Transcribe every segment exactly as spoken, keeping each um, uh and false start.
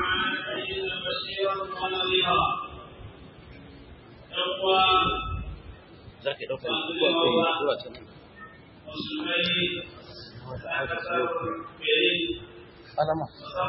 za ka ɗauka zuwa can alama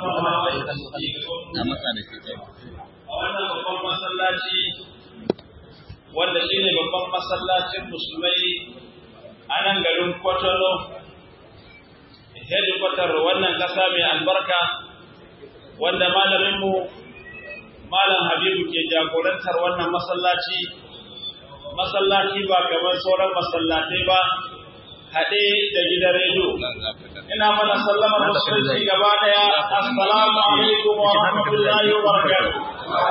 na masa da ke a wannan babban masallaci wanda shi ne babban masallacin musulmai a nan garin Kwatano, hedikwatar wannan ƙasa mai albarka, wanda malaminmu Malam Habibu ke jagorantar wannan masallaci. Masallaci ba kamar sauran masallatai ba, haɗe da gidan rediyo. Ina mana sallama musulunci gaba ɗaya, assalamu alaikum wa rahmatullahi wa barakatuh.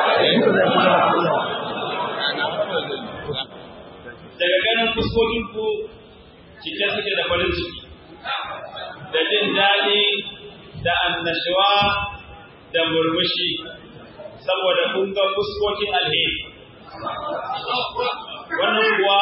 Daga ganin fuskokinku cike suke da farin ciki, da jin daɗi, da annashuwa, da murmushi, saboda kun ga fuskokin alheri. Wannan kuwa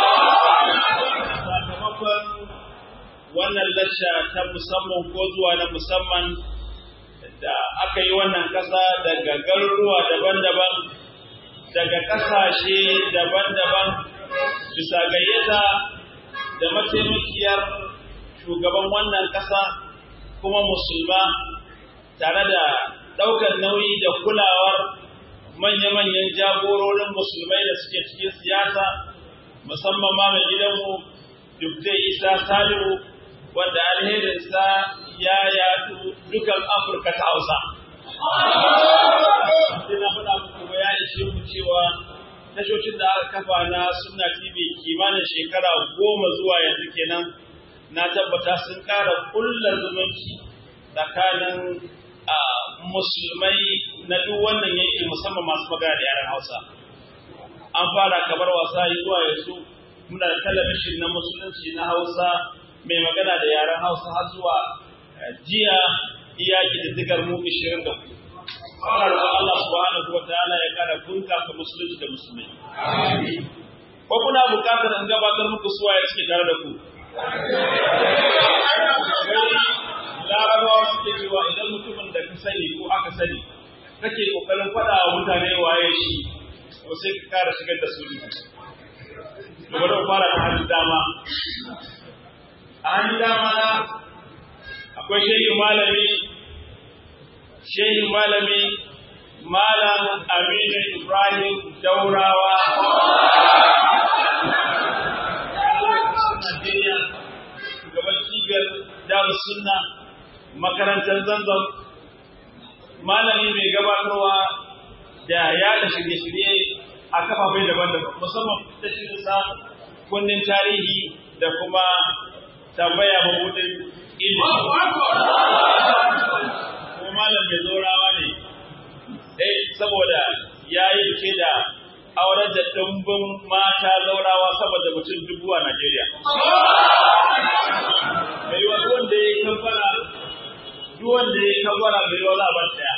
sakamakon wannan lacca ta musamman ko zuwa na musamman da aka yi wannan ƙasa daga garuruwa daban-daban, daga ƙasashe daban-daban, bisa gayyata da mataimakiyar shugaban wannan ƙasa kuma musulma, tare da ɗaukar nauyi da kulawar manya-manyan jagororin musulmai da suke cikin siyasa, musamman ma mai gidanmu Dubte Isa Salihu, wanda alherinsa ya yadu dukan Afirka ta Hausa. Ina faɗa muku ba ya ishe mu cewa tashoshin da aka kafa na Sunna T V kimanin shekara goma zuwa yanzu kenan, na tabbata sun ƙara ƙulla zumunci tsakanin musulmai na duk wannan yanki, musamman masu magana da yaren Hausa. An fara kamar wasa zuwa yanzu muna da talabishin na musulunci na Hausa mai magana da yaren Hausa har zuwa jiya iyaki da digar mu ishirin da hudu. Allah subhanahu wa ta'ala ya kara bunkasa musulunci da musulmai. Ko kuna bukatar in gabatar muku suwa ya suke tare da ku? Larabawa suke cewa idan mutumin da ka sani ko aka sani kake kokarin faɗa wa mutane waye shi, to sai ka kara shigar da su duka. To bari mu fara da hannun dama. A hannun dama na akwai shehin malami, shehin malami Malam Aminu Ibrahim Daurawa. Najeriya, shugaban cibiyar Darus Sunna, makarantar Zanzan, malami mai gabatarwa da yaɗa shirye-shirye a kafafai daban-daban, musamman ta shirinsa kundin tarihi da kuma tambaya mabudin ilimi. Kuma malam mai zorawa ne, dai saboda ya yi fice da auren da ɗumbin mata zaurawa saboda mutum dubu a Najeriya. Mai wani wanda ya yi kafara, duk wanda ya yi kafara mai wala ban ɗaya.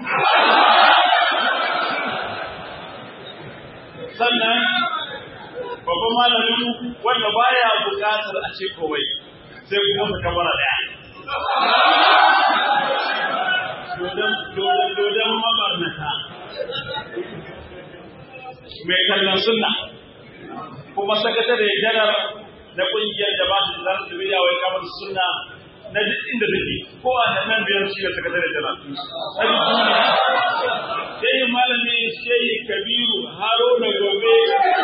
Sannan babban malamin wanda baya buƙatar a ce komai sai kuma su kafara ɗaya. Dodon mabarnata. Mai kallon sunna kuma sakatare janar na kungiyar da ba su zan su biya wai kamar sunna na duk inda take ko a nan biyar shi da sakatare janar sai malami sai Kabiru Haruna Gobe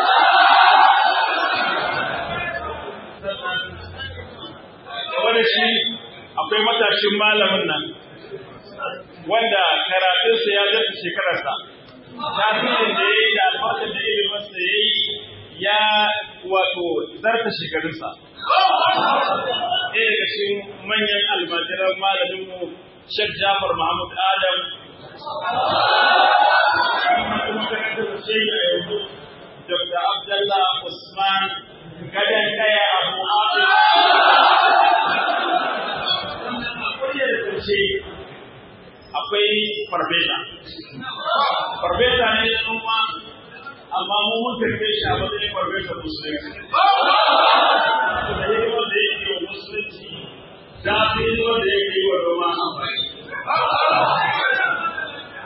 wanda shi akwai matashin malamin nan wanda karatunsa ya zata shekararsa, tasirin da ya yi da albarkar da iliminsa ya yi ya wato zarta shekarunsa. Ɗaya daga cikin manyan almajiran malaminmu Sheikh Jafar Mahmud Adam, kuma ta kasar Sheikh a yanzu Doctor Abdullah Usman Gadan Kaya Abu Abu. Sannan akwai da ƙarshe akwai farfesa. Farfesa ne da kuma amma mu mun karbe shi a matsayin farfesa musulunci. Da yi wanda yake wa musulunci, da fi yi wanda yake yi wa Roma amfani.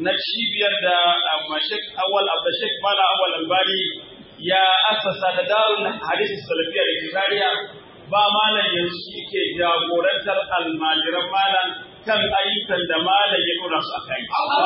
na cibiyar da Sheikh Awal Abdul Sheikh Mala Awal Albani ya assasa da Darul Hadith Salafiyya da Zaria ba malam yanzu yake jagorantar almajiran malam kan ayyukan da malam ya dora su akai.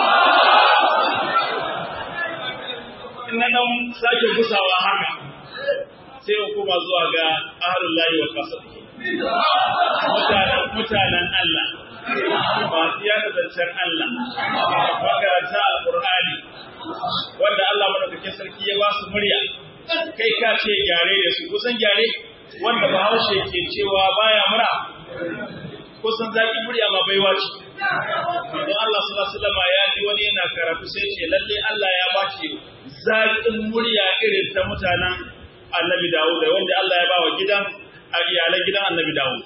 Ina dan sake gusawa haka sai kuma zuwa ga ahlul lahi wal qasd. Mutanen mutanen Allah ba ya da zancen Allah makaranta alqur'ani wanda Allah madaukakin sarki ya ba su murya kai ka ce gyare da su kusan gyare wanda Bahaushe ke cewa baya mura kusan zaki murya ma baiwa ce don Allah sallallahu alaihi wasallam ya ji wani yana karatu sai ce lalle Allah ya ba shi zakin murya irin ta mutanen Annabi Dawud wanda Allah ya ba wa gidan a iyalan gidan Annabi Dawud.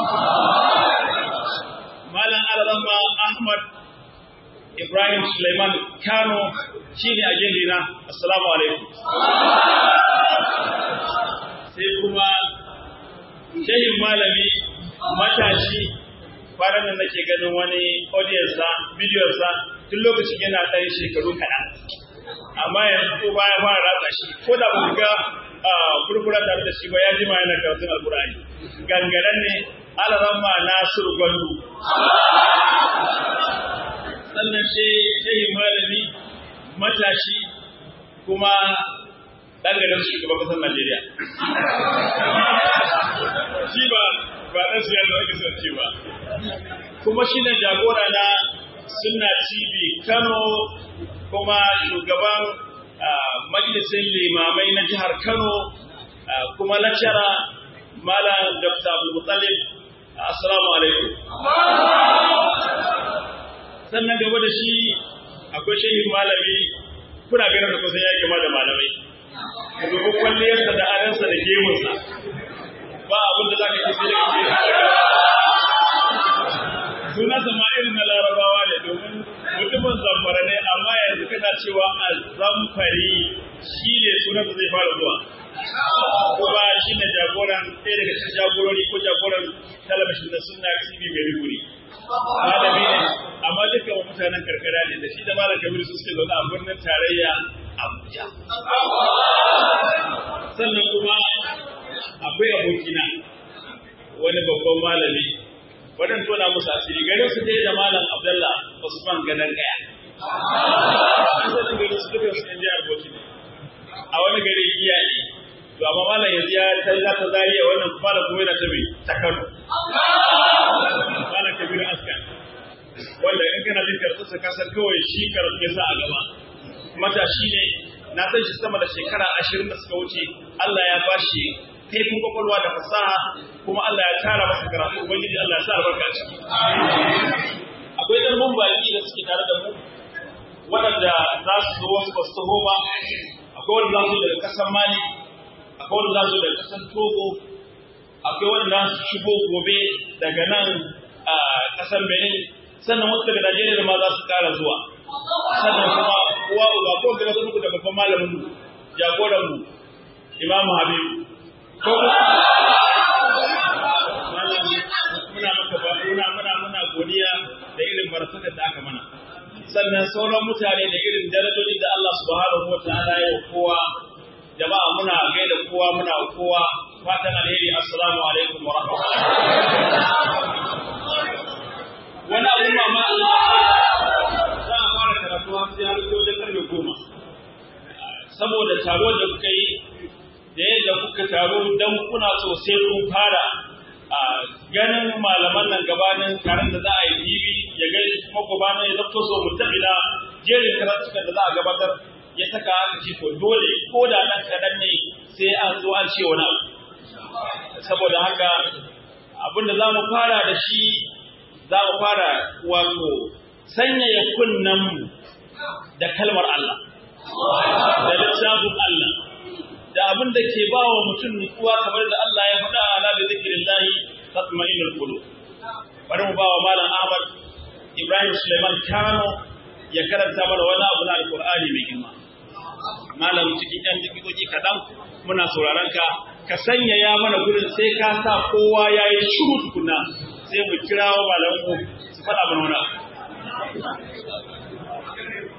Malam Al-Ramma Ahmad Ibrahim Suleiman Kano shine a gelina. Assalamu alaikum. Sai kuma shehin malami matashi kwanan nan nake ganin wani audience sa video sa tun lokacin yana ɗan shekaru kaɗan. Amma yanzu ko baya fara ratsa shi ko da ba ga kurkura tare da shi ba ya jima yana karatun alkur'ani gangaren ne Al-Ramma Nasir Gwandu sannan shehi malami matashi kuma ɗangarin shugaban ƙasar Najeriya shi ba ba ɗan siyar da ake son ce ba kuma shi ne jagora na Sunna T V Kano kuma shugaban majalisin limamai na jihar Kano kuma lecturer Malam Doctor Abdul Muttalib. Assalamu alaikum. Sannan gaba da shi akwai shehin malami kuna ganin da kusan ya kama da malamai. Domin kwalliyarsa da adansa da gemunsa ba abin da za ka yi sai da ke suna sama irin na larabawa ne domin mutumin zamfara ne amma yanzu kana cewa a zamfari shi ne sunan da zai fara zuwa kuma shi ne jagoran ɗaya daga cikin jagorori ko jagoran talabishin da Sunna T V mai riguri malami ne amma dukkan mutanen karkara ne da shi da malam Kabiru su suke zaune a birnin tarayya Abuja sannan kuma akwai abokina wani babban malami wadan tona musu asiri garin su dai da malam Abdullah Usman gadan gaya sai garin su duka su inda aboki ne a wani gari iyaye to amma malam yanzu ya talla ta zariya wannan malam kuma yana tabi ta Kano malam Kabiru Askar wanda in kana jin karatu sa kasar kawai shi karatu ya sa a gaba matashi ne na san shi sama da shekara ashirin da suka wuce Allah ya bashi kaifin kwakwalwa da fasaha kuma Allah ya tara masa karatu ubangiji Allah ya sa albarka a ciki akwai dan mun baki da suke tare da mu waɗanda za su zo wasu ba su taho ba akwai wanda za su daga ƙasar Mali akwai wanda za su daga ƙasar Togo akwai wanda za su shigo gobe daga nan a ƙasar Benin sannan wasu daga Najeriya da ma za su ƙara zuwa sannan kuma uwa uba ko daga su da babban malamin mu jagoran mu Imam Habib ko muna maka ba muna muna muna godiya da irin barakatun da aka mana sannan sauran mutane da irin darajoji da Allah subhanahu wataala ya kowa jama'a muna gaida kowa muna kowa fatan alheri assalamu alaikum wa rahmatullahi wani abun mamaki za a fara karatu har sai har dole karfe goma saboda taro da kuka yi da yadda kuka taro dan kuna so sai kun fara ganin malaman nan gabanin taron da za a yi bibi ya ga kuma gabanin ya zato so mutabila jerin karatukan da za a gabatar ya saka aka ce to dole ko da nan kadan ne sai an zo an ce wani abu saboda haka abin da za mu fara da shi za mu fara wato sanyaya kunnen mu da kalmar Allah da littafin Allah da abin da ke ba wa mutum nutsuwa kamar da Allah ya faɗa ala bi zikrillahi tatma'innul qulub bari mu ba wa malam Ahmad Ibrahim Suleiman Kano ya karanta mana wani abu na Alƙur'ani mai girma malam cikin ɗan dakikoki kaɗan muna sauraron ka ka sanya ya mana gurin sai ka sa kowa ya yi shiru tukuna sai mu kira wa malamu su faɗa mana wani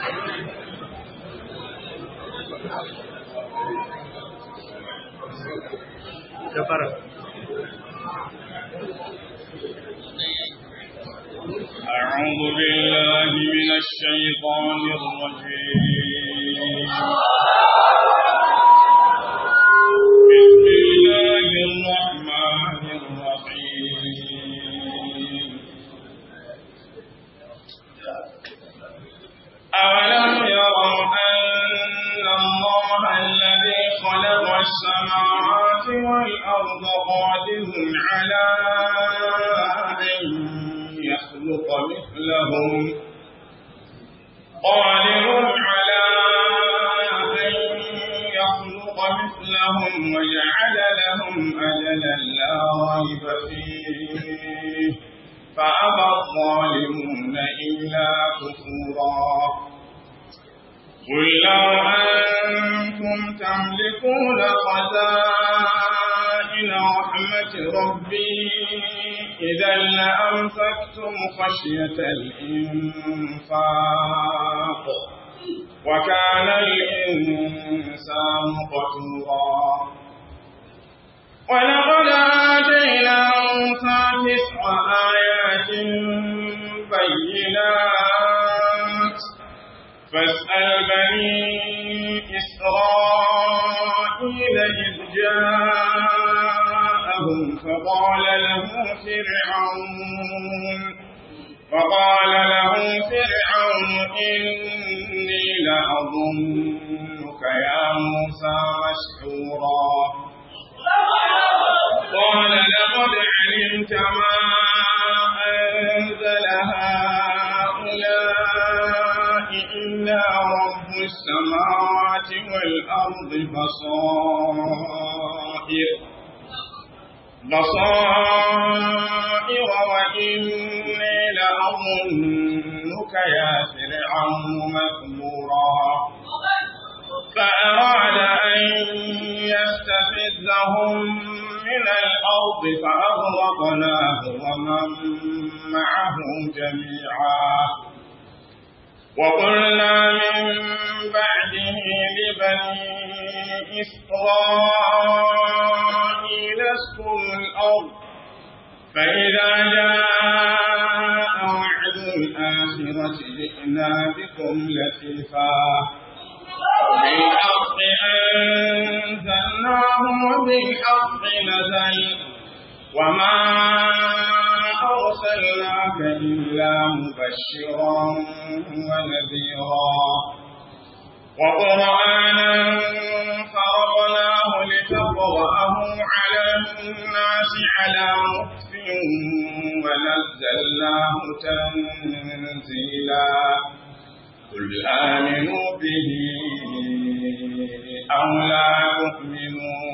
كفر أعوذ بالله من الشيطان الرجيم بسم الله الرحمن الرحيم أولم يروا أن الله الذي خلق السماوات والأرض قادر على أن يخلق مثلهم قادر على أن يخلق مثلهم وجعل لهم أجلا لا ريب فيه فأبى الظالمون إلا كفورا قل لو أنتم تملكون خزائن رحمة ربي إذا لأمسكتم خشية الإنفاق وكان الإنسان قتورا ولقد آتينا موسى تسع آيات بينات فاسأل بني إسرائيل إذ جاءهم فقال له فرعون فقال له فرعون إني لأظنك يا موسى مسحورا قال لقد علمت ما أنزل هؤلاء إلا رب السماوات والأرض بصائر بصائر وإني لأظنك يا فرعون مثبورا فأراد أن يستفزهم من الأرض فأغرقناه ومن معه جميعا وقلنا من بعده لبني إسرائيل اسكنوا الأرض فإذا جاء وعد الآخرة جئنا بكم لطيفا بالحق أنزلناه وبالحق نزل وما أرسلناك إلا مبشرا ونذيرا وقرآنا فرقناه لتقرأه على الناس على مكث ونزلناه تنزيلا قل آمنوا به أو لا تؤمنوا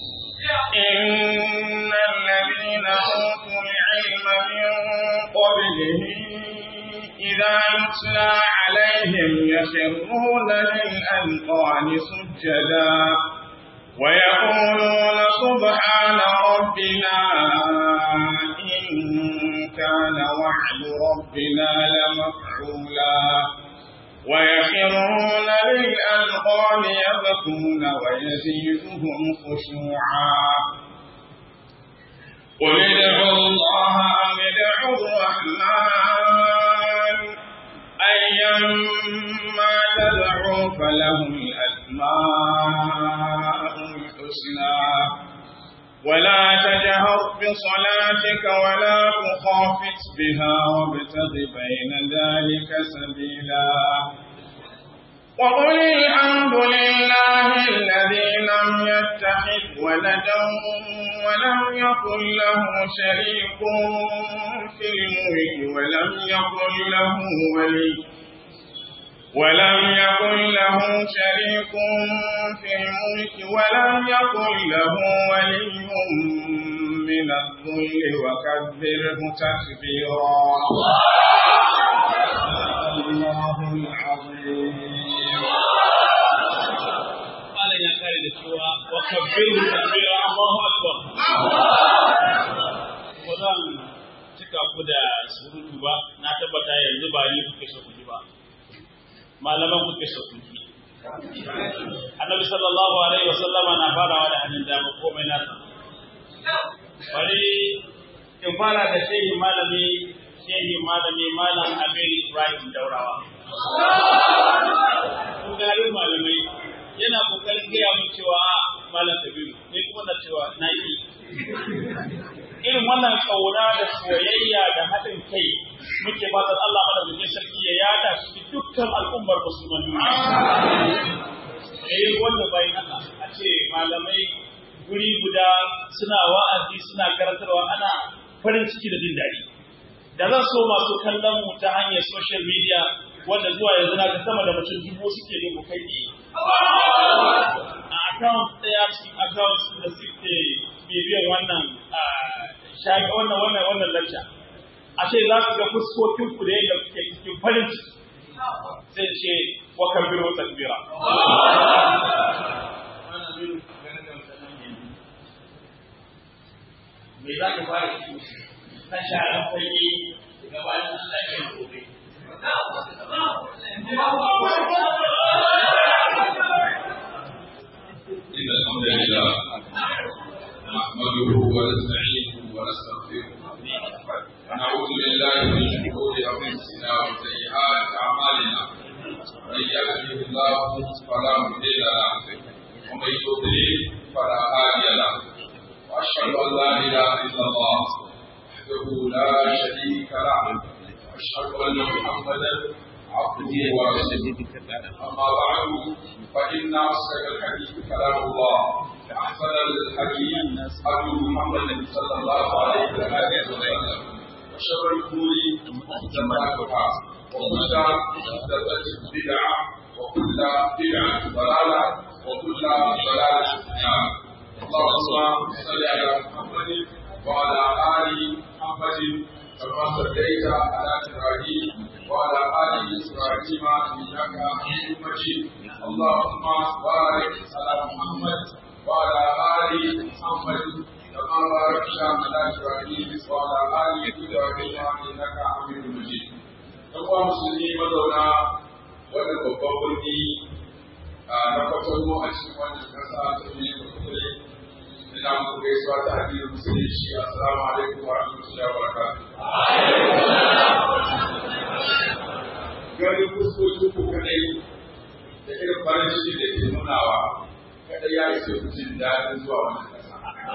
إن الذين أوتوا العلم من قبله إذا يتلى عليهم يخرون للأذقان سجدا ويقولون سبحان ربنا إن كان وعد ربنا لمفعولا ويخرون للأذقان يبكون ويزيدهم خشوعا قل ادعوا الله أو ادعوا الرحمن أيما تدعوا فله الأسماء الحسنى ولا تجهر بصلاتك ولا تخافت بها وابتغ بين ذلك سبيلا وقل الحمد لله الذي لم يتخذ ولدا ولم يكن له شريك في الملك ولم يكن له ولي ولم يكن له شريك في الملك ولم يكن له ولي من الذل وكبره تكبيرا الله العظيم قال يا خالد الشورى وكبره تكبيرا الله أكبر وزن cika ku da surutu ba na tabbata yanzu ba ni kuke so ku ji ba malaman kuke so ku ji Annabi sallallahu alaihi wasallama na farawa da hannun dama komai nasa bari in fara da shehi malami shehi malami malam Amir Ibrahim Daurawa kun ga yau malamai yana kokarin gaya mun cewa malam Kabiru ne kuma na cewa na yi irin wannan kauna da soyayya da haɗin kai muke fatan Allah madaukakin sarki ya yada shi dukkan al'ummar musulman duniya eh wanda bayan Allah a ce malamai guri guda suna wa'azi suna karantarwa ana farin ciki da jin daɗi da zan so masu kallon mu ta hanyar social media wanda zuwa yanzu na ga sama da mutum dubu suke ne mu kai a account ɗaya cikin account da suke bibiyan wannan shafi wannan wannan wannan lecture a ce za su ga fuskokin ku da yadda kuke cikin farin ciki sai ce wa kabiru takbira me za ka fara shi na sharan fage gabanin Allah ya gobe إن الحمد لله نحمده ونستعينه ونستغفره ونعوذ بالله من شرور أنفسنا وسيئات أعمالنا من يهده الله فلا مضل له ومن يضلل فلا هادي له وأشهد أن لا إله إلا الله وحده لا شريك له وأشهد أن محمدا عبده ورسوله أما بعد فإن أصدق الحديث كلام الله أحسن الحديث هدي محمد صلى الله عليه وسلم وشر الأمور محدثاتها وكل محدثة بدعة وكل بدعة ضلالة وكل ضلالة في النار اللهم صل على محمد وعلى آل محمد كما صليت على إبراهيم وعلى آل إبراهيم إنك حميد مجيد اللهم بارك على محمد وعلى آل محمد كما باركت على إبراهيم وعلى آل إبراهيم إنك حميد مجيد. أخوة مسلمين مدونا وأنا بقولي na kwatanmu a cikin wannan kasa ta ne da kudure ina muku gaisuwa ta addinin musulunci assalamu alaikum wa rahmatullahi wa barakatuh ganin fuskoki ku kadai da irin farin ciki da ke nunawa kadai ya isa ku jin daɗin zuwa wannan kasa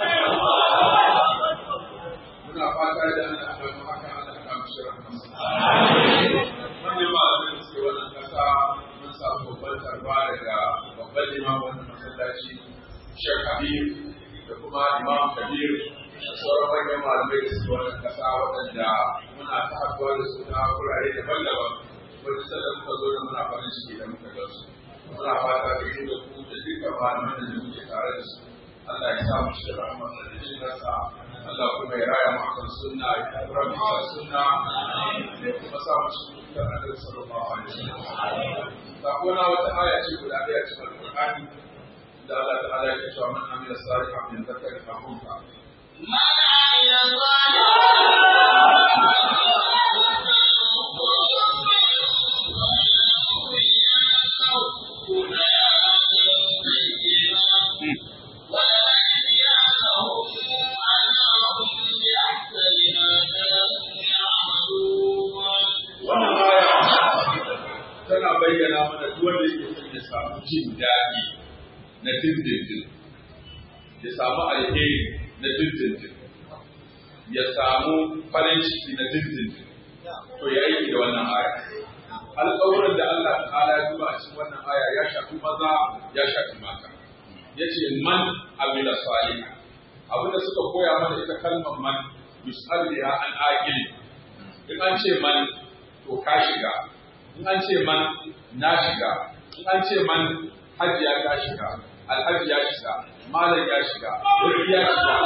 muna fata da ana haɗu haka ana haɗu shirin masa manyan malamai da suke wannan kasa samu babban tarba daga babban imam wannan masallaci Sheikh Habib da kuma Imam Kabir da sauran manyan malamai da su wannan kasa waɗanda muna ta haɗuwa da su ta wurare daban-daban wanda sallar muka zo da muna farin ciki da muka ga su muna fata da yin da ku da dukkan malaman da muke tare da su Allah ya sa mu shi da rahama da jin nasa Allah kuma ya raya mu akan sunna ya tabbar mu akan sunna ya kuma sa mu shi da Annabi sallallahu alaihi wasallam sakona wata aya ce guda ɗaya cikin Al-Qur'ani da Allah ta'ala ya ce man amila salihan min dhakarin aw untha man amila salihan bayyana mana duk wanda yake son ya samu jin daɗi na dindindin ya samu alheri na dindindin ya samu farin ciki na dindindin to ya yi da wannan aya alƙawarin da Allah ta'ala ya duba a cikin wannan aya ya shafi maza ya shafi mata yace man amila salih abinda suka koya mana ita kalmar man yusalliha an aqil in an ce man to ka shiga in an ce man na shiga in an ce man hajiya ta shiga alhaji ya shiga malam ya shiga wani ya shiga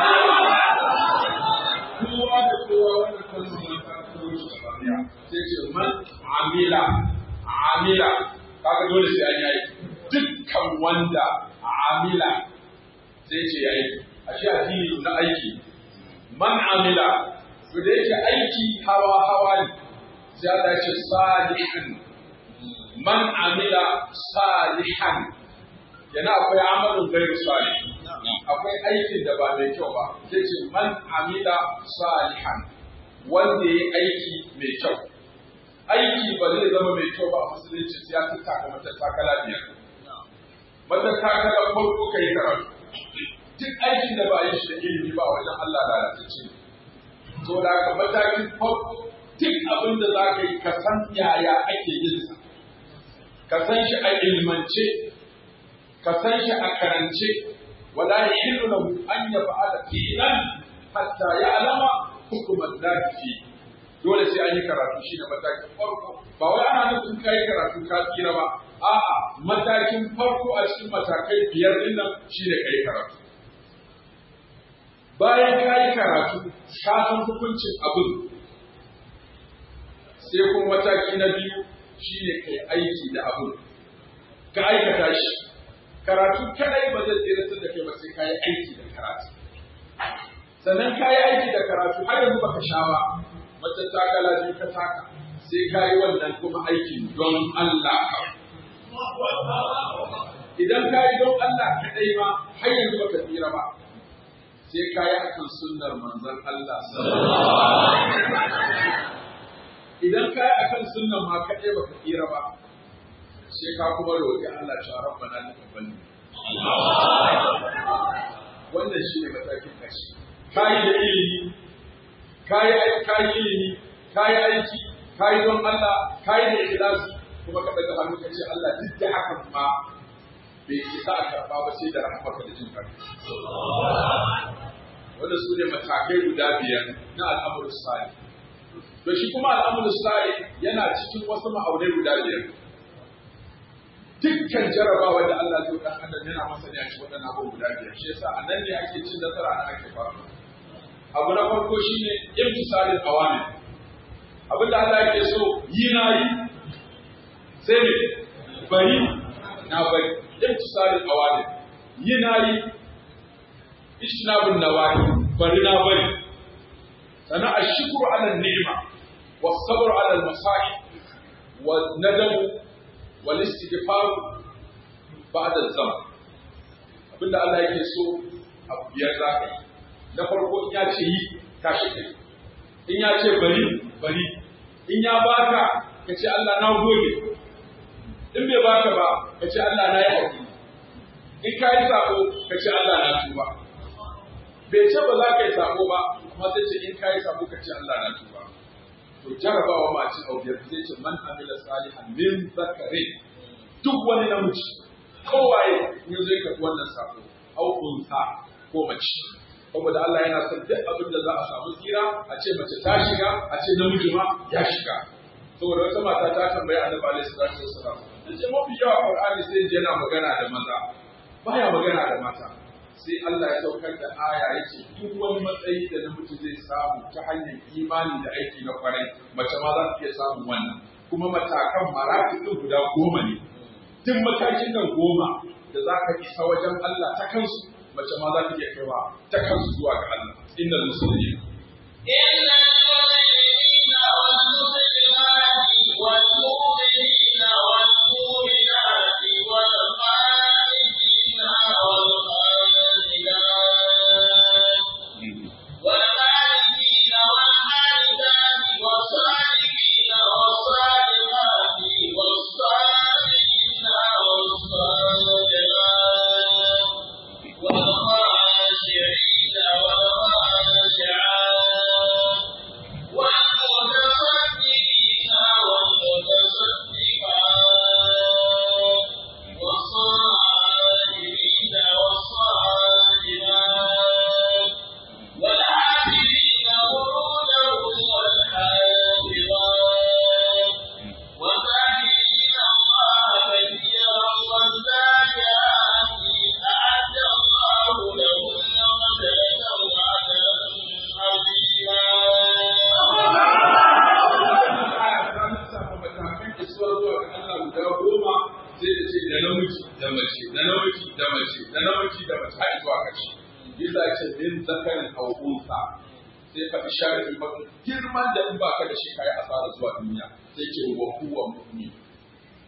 kowa da kowa wannan kalmar ta kawo shi gaba sai ce man amila amila kaga dole sai an yi dukkan wanda amila sai ce yayi ashe addini na aiki man amila to da yake aiki hawa hawa ne sai Allah ya ce salihin man amila salihan yana akwai amalin gairu salih akwai aikin da ba mai kyau ba sai ce man amila salihan wanda yayi aiki mai kyau aiki ba zai zama mai kyau ba a musulunci sai ya tattaka mata takala biyar mata takala farko kai karatu duk aikin da ba a yi shi da ilimi ba wajen Allah lalatacce to da ka matakin farko duk abin da za ka yi ka san yaya ake yin sa ka san shi a ilmance ka san shi a karance wala yahillu lahu an yaf'ala fi'lan hatta ya'lama hukuman lahi dole sai an yi karatu shi da matakin farko ba wai ana nufin kai karatu ka tsira ba a'a matakin farko a cikin matakai biyar din nan shi ne kai karatu bayan kai karatu ka san hukuncin abin sai kuma mataki na biyu shi ne kai aiki da abin ka aikata shi karatu kadai ba zai tsiratar da kai ba sai ka yi aiki da karatu sannan ka yi aiki da karatu har yanzu baka sha ba wata takala biyu ka taka sai ka yi wannan kuma aikin don Allah idan ka yi don Allah kadai ma har yanzu baka tsira ba sai ka yi akan sunnar manzon Allah idan ka yi akan sunnar ma kadai baka tsira ba sai ka kuma roƙi Allah cewa rabbana taqabbal wannan shine matakin kashi kai da ilimi kai kai ilimi kai aiki kai don Allah kai da ikhlasi kuma ka daga hannu kace Allah duk da haka ma bai isa a karba ba sai da rahmaka da jin kai wannan su ne matakai guda biyar na al'amurus salih to shi kuma al'amurus salih yana cikin wasu ma'aunai guda biyar dukkan jarabawa da Allah zai dan adam yana masa ne a cikin wadannan abubuwa guda biyar shi yasa anan ne ake cin nasara a ake fara abu na farko shine imtisalil awamir abin da Allah yake so yi na yi sai ne bari na bari imtisalil awamir yi na yi istinabun nawahi bari na bari sana ashkuru ala ni'ma was sabr ala al masa'ib wa nadamu والاستغفار بعد الذنب abinda Allah yake so abu biyar za ka yi na farko in ya ce yi tashi kai in ya ce bari bari in ya baka ka ce Allah na gode in bai baka ba ka ce Allah na yi hakuri in ka yi sako ka ce Allah na tuba bai ce ba za ka yi sako ba kuma sai ce in ka yi sako ka ce Allah na tuba to jarabawa ma cin aubiyar zai ce man amila salihan min zakarin duk wani namiji kowaye ne zai karɓi wannan sako au unsa ko mace saboda Allah yana son duk abin da za a samu tsira a ce mace ta shiga a ce namiji ma ya shiga saboda wata mata ta tambayi Annabi alaihi salatu wassalam tace mafi yawa Qur'ani sai yana magana da maza baya magana da mata sai Allah ya saukar da aya yake duk wani matsayi da namiji zai samu ta hanyar imani da aiki na kwarai mace ma za ta iya samun wannan kuma matakan maraki din guda goma ne duk matakin nan goma da za ka isa wajen Allah ta kansu mace ma za ta iya kaiwa ta kansu zuwa ga Allah innal muslimin innal mu'minina wal muslimati wal mu'minina wal mu'minati wal qanitina wal sharri ba girman da in baka da shi kai asara zuwa duniya sai ce wa huwa mu'min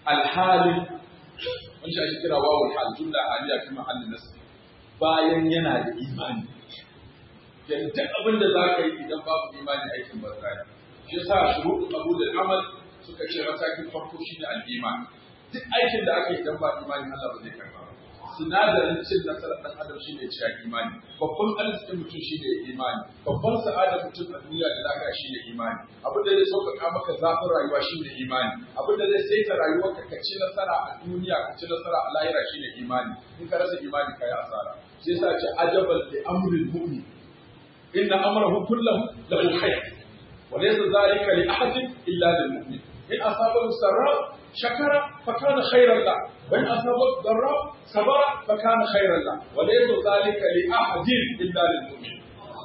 alhalin wani shi ake kira wawul hal jumla haliya fi mahallin nasb bayan yana da imani yanzu duk abin da za ka yi idan babu imani aikin banza ne shi yasa shuruɗin abu da amal suka ce matakin farko shi ne al'iman duk aikin da aka yi idan ba imani Allah ba zai karba ba sinadarin cin nasarar ɗan adam shi ne cika imani babban arzikin mutum shi ne imani babban sa'adar mutum a duniya da lafiya shi ne imani abin da zai sauƙaƙa maka zafin rayuwa shi ne imani abin da zai saita rayuwarka ka ci nasara a duniya ka ci nasara a lahira shi ne imani in ka rasa imani ka yi asara shi yasa ce ajaban li amril mu'min inna amrahu kullahu lahu khair wa laysa dhalika li ahadin illa lil mu'min in asabahu sarra shakara fa kana khairan la wa in asabahu darra sabara fa kana khairan la wa laysa dhalika li ahadin illa lil mu'min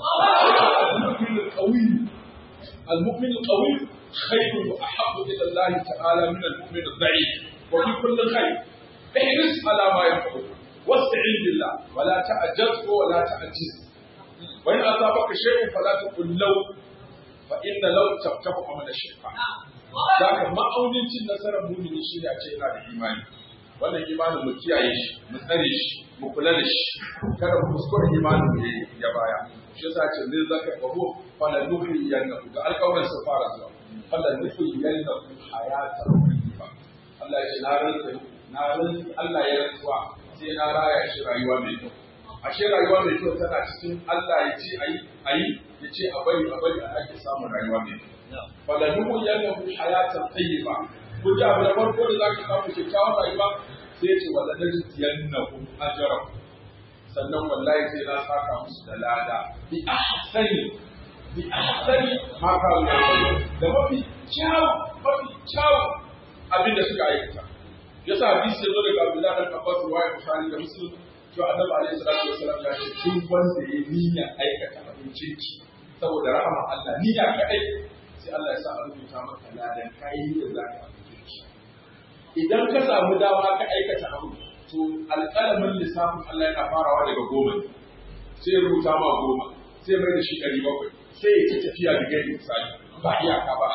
المؤمن القوي المؤمن القوي خير واحب الى الله تعالى من المؤمن الضعيف وفي كل خير احرص على ما ينفعك واستعن بالله ولا تعجز ولا تعجز وإن أصابك شيء فلا تقل لو فإن لو تفتح عمل الشيطان ذاك ما أولين cin nasarar mumini shi ne a ce yana da imani wannan imanin mu kiyaye shi mu tsare shi mu kula da shi kada mu kuskure imanin mu ya baya shi yasa ce zai zaka babu fala nuhi yanna ga alƙawarin sa fara zuwa fala nuhi yanna hayata tayyiba Allah ya ce na rantsa na rantsa Allah ya rantsuwa sai na raya shi rayuwa mai kyau ashe rayuwa mai kyau tana cikin Allah ya ce ayi ayi ya ce a bari a bari a ake samun rayuwa mai kyau fala nuhu yannahu hayatan tayyiba ko da abu da farko da zaka samu kyakkyawar rayuwa sai ya ce wala najziyannahu ajran sannan wallahi sai na saka musu da lada bi ahsani bi ahsani ma ka da mafi kyau mafi kyau abin da suka aikata yasa hadisi ya zo daga Abdullah bin Abbas wa Bukhari da Muslim to annabi alaihi salatu wasallam ya ce duk wanda ya niyya aikata abin kirki saboda rahama Allah niyya kadai sai Allah ya sa a rubuta maka ladan kai da zaka abin kirki idan ka samu dama ka aikata abu to alƙalamin lissafin Allah yana farawa daga goma sai ya rubuta ma goma sai mai da shi ɗari bakwai sai ya ci tafiya da gari misali ba iyaka ba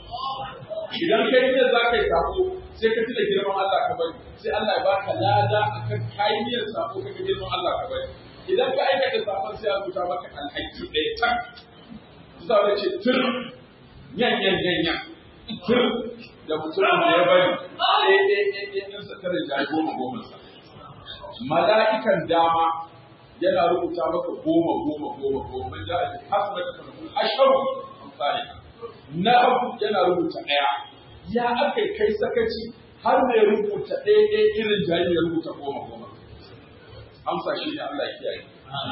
idan kai ne za ka yi sako sai ka tuna girman Allah ka bari sai Allah ya baka lada akan kayan sako ka ga girman Allah ka bari idan ka aikata sakon sai ya rubuta maka alhaki ɗaya tak za ka ce tur yan yan yan yan tur da mutumin da ya bari ɗaya ɗaya ɗaya ɗaya ɗin sa tare da goma goma sa mala'ikan dama yana rubuta maka goma goma goma goma da hasbaka fa asharu amsalika na abu yana rubuta ɗaya ya aka kai sakaci har mai rubuta ɗaya ɗaya irin jari ya rubuta goma goma amsa shi ne Allah ya kiyaye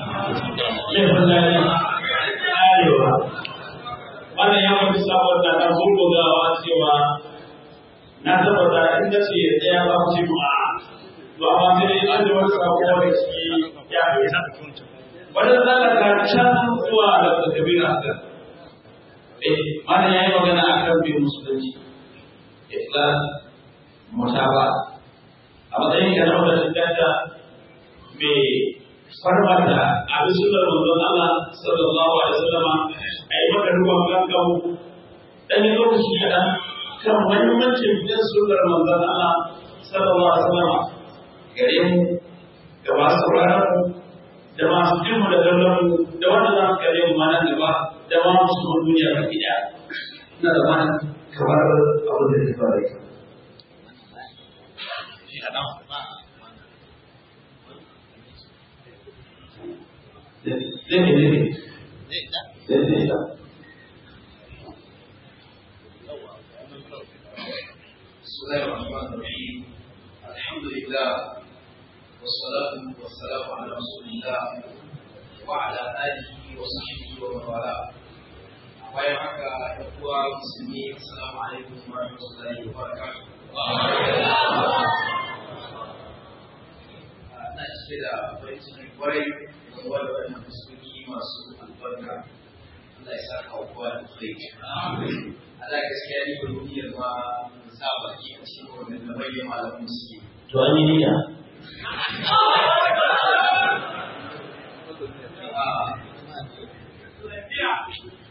wannan ya mutu saboda ta gurgudawa cewa na tabbata in da ce ɗaya ba ku ce mu a to amma sai an da wasu abubuwa da shi ya fi wannan zalaka can zuwa da kabira da eh mana yayi magana akan bin musulunci ikhlas mutaba a matsayin ka na wanda da me farmata a sunnar manzon Allah sallallahu alaihi wasallam ai maka ruwan gangamu dan lokaci kadan kan muhimmancin bin sunnar manzon Allah sallallahu alaihi wasallam gare mu da masu sauraron da masu jin mu da kallon mu da wanda za su kare mu mana gaba da ma musu duniya ba gida ina da mana kamar abu da ya fara ki shi adam zai ne ne zai ne da Bismillahirrahmanirrahim. Alhamdulillah wassalatu wassalamu ala rasulillah وعلى آله وصحبه ومن والاه. bayan haka ya kuwa musulmi assalamu alaikum wa rahmatullahi wa barakatuh. Na cike da farin ciki kwarai da wanda wannan musulmi masu albarka. Allah ya saka wa kowa da kai. Allah gaskiya ni ba duniyar ma sa baki a cikin wannan da bayyana malaman musulmi. To an yi niyya.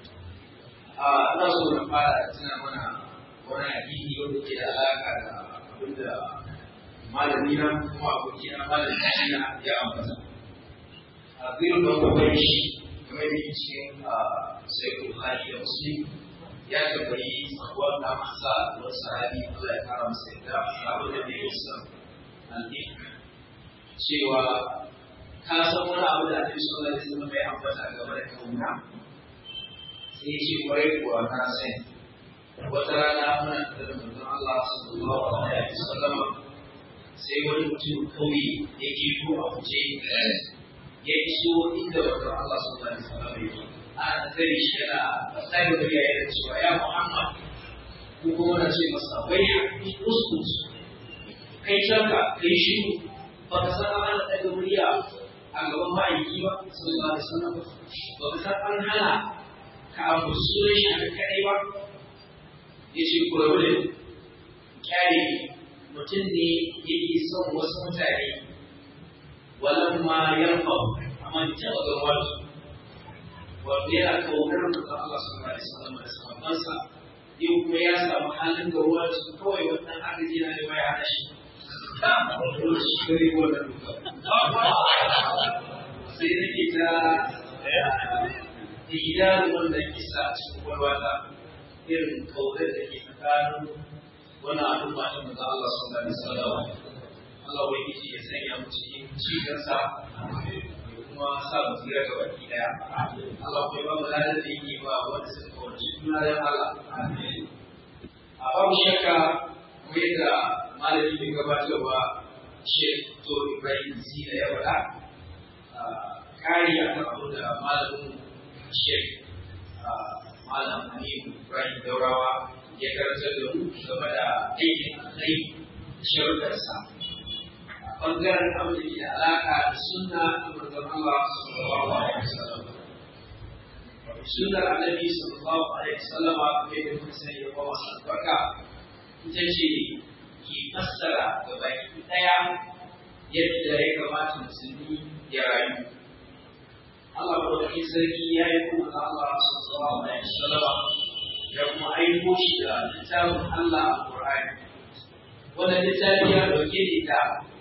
Ina so na fara tuna mana wani hadisi wanda ke da alaƙa da abinda malami na kuma aboki na malami na ya ambata. A zirin da wata bai shi game da cikin sai Bukhari da Muslim ya tabbayi sabuwar da masa da sahabi Allah ya fara masa yadda abin da bai san al-ik cewa ka san wani abu da Annabi sallallahu alaihi wasallam ya ambata game da kauna sai ya ce kwarai kuwa na sani. Wata rana muna da manzon Allah sallallahu alaihi wasallam sai wani mutum kauye ya ke ko a wuce ya iso inda manzon Allah sallallahu alaihi wasallam yake. Ana tare shi yana sai da ya yi cewa ya Muhammad ko kuma na ce masa wai haƙi uskut kai shaka kai shi ba ka san ana daga murya a gaban ma'aiki ba sallallahu alaihi wasallam ba ka san an hana ka abu sunan shi a kai ba ya ce kurabule kyare mutum ne yake son wasu mutane walan ma yarfa amma taɓa ga wasu wanda yana kaunar da Allah sallallahu alaihi wasallam da sahabbansa yau kuma ya samu halin da ruwa su kawai wannan agaji na nema ya hana shi shi gari wannan duka sai nake ta idan wanda kisa cikin kwalwata irin kaunar da ke tsakanin wani al'umma ta manzo Allah sallallahu alaihi wasallam Allah wai yake ya sanya mu cikin cikinsa kuma sa mu tsira ga baki daya Allah kuma ba mu ladan da yake ba wanda suka kawarci juna da Allah a babu shakka kuma yadda malami mai gabatarwa Sheikh to Ibrahim Zina ya faɗa kari a kan abu da malamin Sheikh Malam Aminu Ibrahim Daurawa ya karantar da mu game da aikin alkhairi da sharuɗarsa a ɓangaren abin da ke da alaƙa da sunna ta manzon Allah sallallahu alaihi wasallam. Sunnar Annabi sallallahu alaihi wasallam kamar yadda muka sani ya bawa albarka ita ce ke fassara ga baki ɗaya yadda ya kamata musulmi ya rayu. Allah madaukakin sarki ya yi kuma Allah sallallahu alaihi wasallam ya kuma aiko shi da littafin Allah a Qur'ani. Wannan littafi ya dauke ni da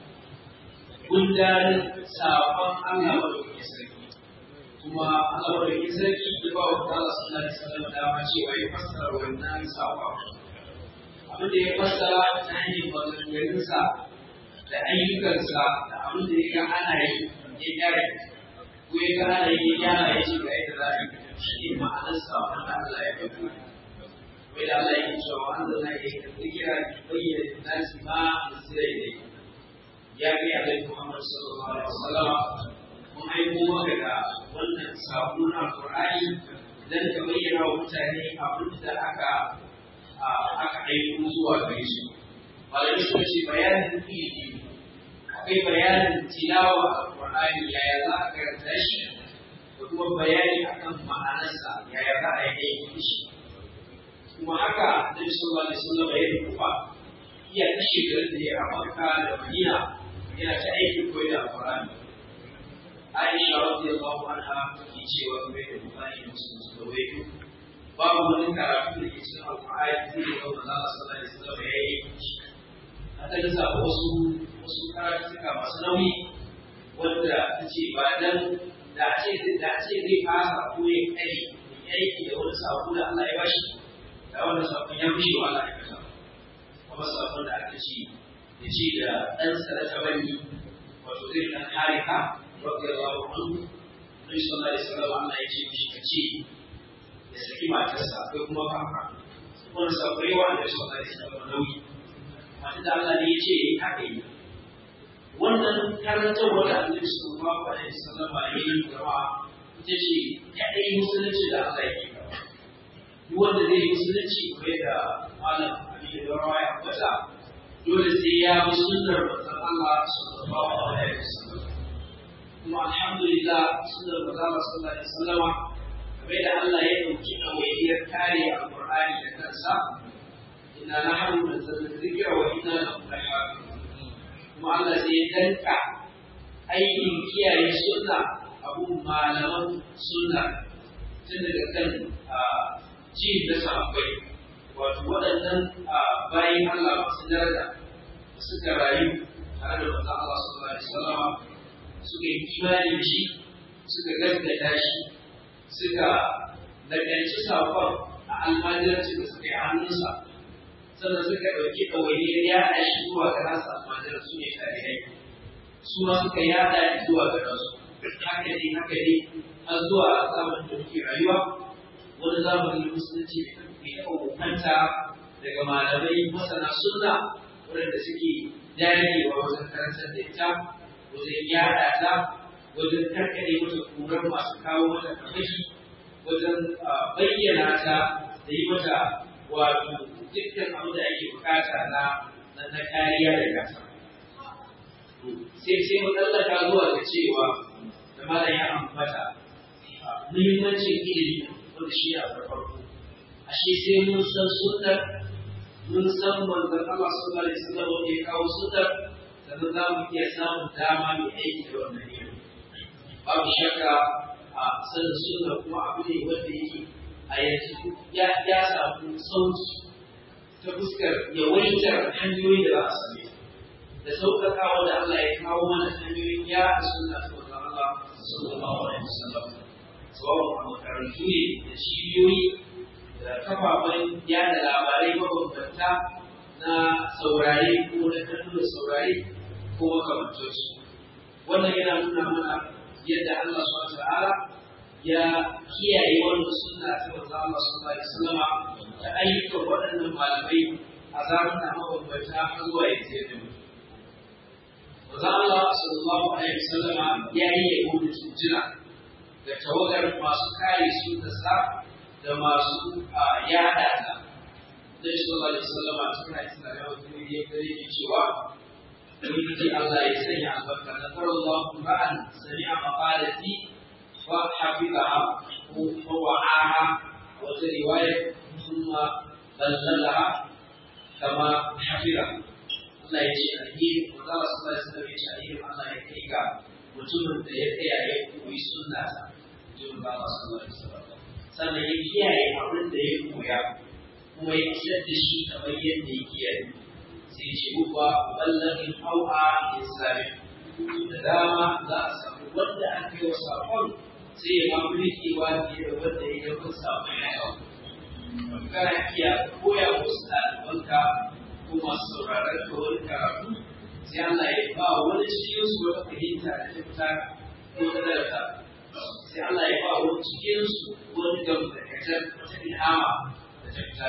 gundarin sabon Allah madaukakin sarki. Kuma Allah madaukakin sarki ya ba wa Allah sallallahu alaihi wasallam dama cewa ya fassara wannan sabon. Abin da ya fassara ta hanyar maganganunsa da ayyukansa da abin da ya ga ana yi ya gyara ko ya ga ana yi ya gyara ya ce ga yadda za a yi shi ne ma'anarsa wanda Allah ya faɗi. وإلى الله وأنزلنا إليك الذكر لتبين للناس ما أنزل إليك يا أيها محمد صلى الله عليه وسلم mun aiko maka da wannan sako na Qur'ani dan ka bayyana wa mutane abin da aka aka aiko zuwa gare su. Malamai sun ce bayanin ilimi akwai bayanin tilawa a Qur'ani yaya za a karanta shi da kuma bayani akan ma'anarsa yaya za a yi aiki shi. Kuma haka Nabi sallallahu alaihi wasallam ya rufa iya kashe garin da ya Makka da Madina yana ta aiki koyi da Qur'ani. Aisha radiyallahu anha ke cewa kuma da Bukhari da Muslim da waito babu wani karatu da ke cikin Al-Qur'ani sai da Allah sallallahu alaihi wasallam ya yi. Haka da sa wasu wasu karatuka masu nauyi wanda ta ce ba dan da ce da ce zai fasa ko ya kai aiki da wani sako da Allah ya bashi da wannan sakon ya bushe wa Allah ya kasa kuma sakon da aka ce ya ce da ɗansa da tabani wato zai ɗan harika radiyallahu anhu Nabi sallallahu alaihi wasallam Allah ya ce mishi ka ce ya saki matarsa akwai kuma kafa wannan sakon yawa da sallallahu alaihi wasallam nauyi amma da Allah ne ya ce ya haka yi wannan karantar wanda Annabi sallallahu alaihi wasallam ya yi gaba ita ce kaɗai musulunci da Allah ya ke gaba duk wanda zai yi musulunci kai da malam Ali da rawa ya kwata dole sai ya bi sunnar manzon Allah sallallahu alaihi wasallam kuma alhamdulillah sunnar manzon Allah sallallahu alaihi wasallam kai da Allah ya dauki awaiyar kare alqur'ani da kansa inna nahnu nazzalna dhikra wa inna lahu lahafizun kuma Allah sai ya danka aikin kiyaye sunna abun malaman sunna tun daga kan ji da sahabbai wato waɗannan bayan Allah masu daraja suka rayu tare da manzon Allah sallallahu alaihi wasallam suka yi imani da shi suka gaskata shi suka nagarci sakon a almajiranci da suka yi hannunsa sannan suka ɗauki ɗawainiyar yaɗa shi zuwa ga nasa almajiran su ne tarihai su ma suka yaɗa shi zuwa ga nasu haka ne haka ne har zuwa zamanin da muke rayuwa wani zamanin musulunci mai ɗaukanta daga malamai masana sunna waɗanda suke dagewa wajen karantar da ita wajen yaɗa ta wajen karkare mata kurar masu kawo mata kamashi wajen bayyana ta da yi mata wato dukkan abin da ake bukata na na kariya da gasa. Sai sai mu tsallaka zuwa ga cewa da malam ya ambata muhimmancin ilimi wanda shi ne a farko. Ashe sai mun san sunnar mun san manzon Allah sallallahu alaihi wasallam wanda ya kawo sunnar sannan za mu iya samun dama mai aiki da wannan ilimi. Babu shakka a sanin sunna kuma abu ne wanda yake a yanzu ya ya samu sauki ta fuskar yawaitar hanyoyi da za a same da sauƙaƙawa da Allah ya kawo mana hanyoyin ya sunna ta manzon Allah sallallahu alaihi wasallam. Sawa makarantu ne da cibiyoyi da kafafen yada labarai mabambanta na saurare ko na kallo da saurare ko makamantarsu. Wannan yana nuna mana yadda Allah subhanahu wa ta'ala ya kiyaye wannan sunna ta manzon Allah sallallahu alaihi wasallam ta ayyukan waɗannan malamai a zamanin mabambanta har zuwa yanzu da mu. Manzon Allah sallallahu alaihi wasallam ya yi yabo da jinjina da tawagar masu kare sunnarsa da masu yada ta. Nabi sallallahu alaihi wasallam suna tsara yawan duniya da yake cewa Ubangiji Allah ya sanya albarka na farallahu ba'an sami'a maqalati wa hafizaha wa wa'aha wa riwaya thumma ballaghaha kama hafiza. Allah ya ce alheri ko Allah sallallahu alaihi wasallam ya ce alheri Allah ya kai ga mutumin da ya tsaya ya koyi sunna ta mutumin ba Allah sallallahu alaihi wasallam sannan ya kiyaye abin da ya koya kuma ya isar da shi kamar yadda ya kiyaye sai ce kuwa ballagin au'a islami da dama za a samu wanda an kai wa sakon sai ya ma mulkewa fiye da wanda ya yi sakon ya yau kana iya koya wasu ɗalibanka ko masu sauraron ka wani karatu sai Allah ya ba wani cikin su wata fahimta da ta fita ko ta dalta sai Allah ya ba wani cikin su wani gamsakatar wata ilhama da ta fita.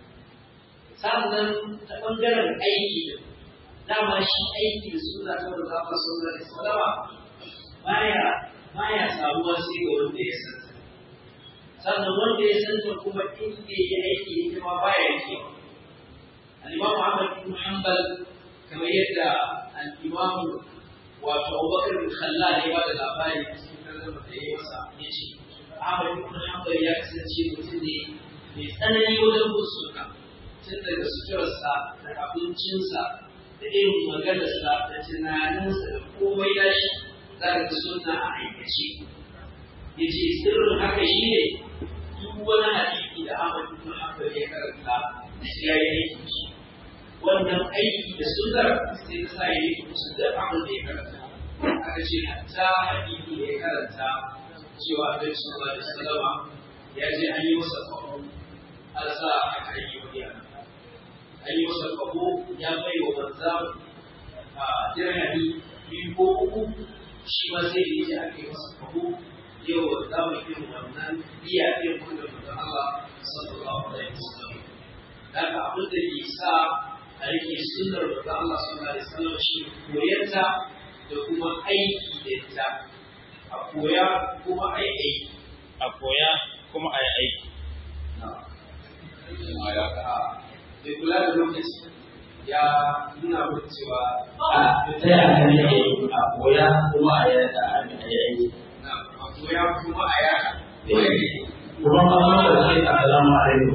Sannan ta ɓangaren aiki da dama shi aiki da suna ta wanda zafa suna da salama baya baya samuwa sai ga wanda ya san ta. Sannan wanda ya san ta kuma in bai yi aiki ita ma baya yake. Al-Imam Ahmad ibn Hanbal kamar yadda al-Imam wato Abubakar bin Khallal ya bada labari cikin kalmar da ya yi masa ya ce Ahmad ibn Hanbal ya kasance mutum ne mai tsanani wajen bin sunna. Tun daga suturarsa da abincinsa da irin maganarsa da tunaninsa da komai nashi za ka ga sunna a aikace. Ya ce sirrin haka shi ne duk wani hadisi da Ahmad ibn Hanbal ya karanta sai ya yi aiki shi. Wannan aiki da sunnar sai ta sa ya yi musu duk abin da ya karanta. Aka ce hatta hadisi da ya karanta cewa Annabi sallallahu alaihi wasallam ya je an yi masa kawo alsa aka yi wani an yi masa kaho ya bai wa manzan a dirhami biyu ko uku shi ma sai da yake ake masa kaho yau za mu yi wannan biya biyan kudin manzan Allah sallallahu alaihi wasallam. Daga abin da ke sa a rike sunnar manzan Allah sallallahu alaihi wasallam shi koyarta da kuma aiki da ita. A koya kuma a yi aiki. A koya kuma a yi aiki. Mai kula da lokaci ya nuna mun cewa a ta yi a yi a koya kuma a yada a yi aiki. a koya kuma a yada. Kuma ma da sai assalamu alaikum.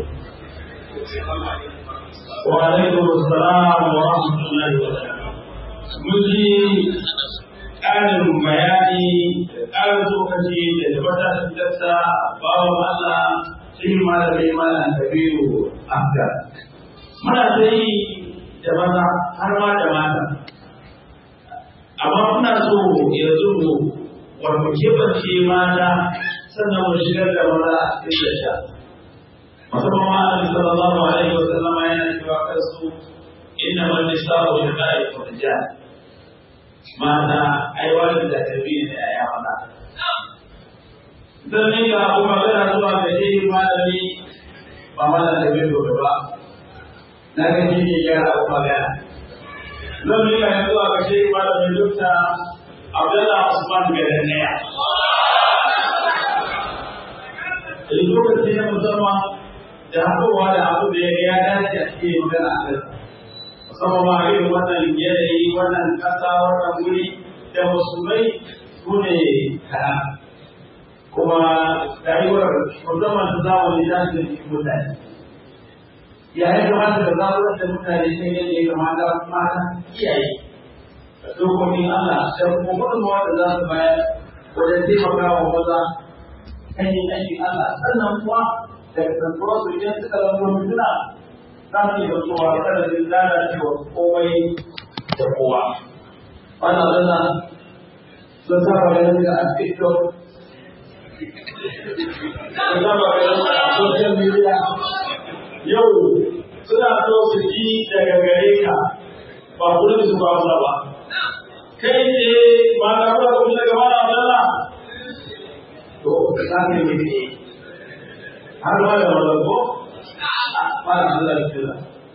Wa alaikum assalam wa rahmatullahi wa barakatuh. Mun ji ƙarin bayani da ƙarin lokaci da tabbata da fitarsa bawan Allah shi malamai malam Kabiru Abdul. Muna sai da maza har ma da mata. Amma muna so yanzu mu wato kebance mata sannan mu shigar da maza a cikin da sha. Musamman ma Annabi sallallahu alaihi wa sallama yana cewa kansu inna man nisa'u shaqaiqu rijal. Mata ai wani da tabi'i ne a yawa. Dan ne ga kuma magana zuwa ga shehi malami ba mana da bai gobe ba. Na ga shi ne gyara abu magana. Zan yi ga zuwa ga shehi malami Dokta Abdullah Usman Gadannaya. A lokaci na musamman da haɗuwa da abu da ya dace a cikin magana a kai. Musamman ma irin wannan yanayi, wannan ƙasa, wannan wuri da musulmai su ne kaɗan. Kuma rayuwar musamman ta zamani za su yi mutane. Ya yi kamata da zaɓurar da mutane sai yadda ya kamata mata iyaye. Da dokokin Allah da kuma gudunmawa da za su bayar wajen taimaka wa maza kan yin aikin Allah. Sannan kuma daga tsantuwar su idan suka zama mutuna za su yi tsantuwa kada su lalacewa komai da kowa. Wannan zana sun saba ganin da a TikTok social media yau suna so su ji daga gare ka ba kudin su ba su ba kai ne ba ka kula da kuma daga mana wadanda to ka sake mai har ma da wadanda ko ba da Allah ya kira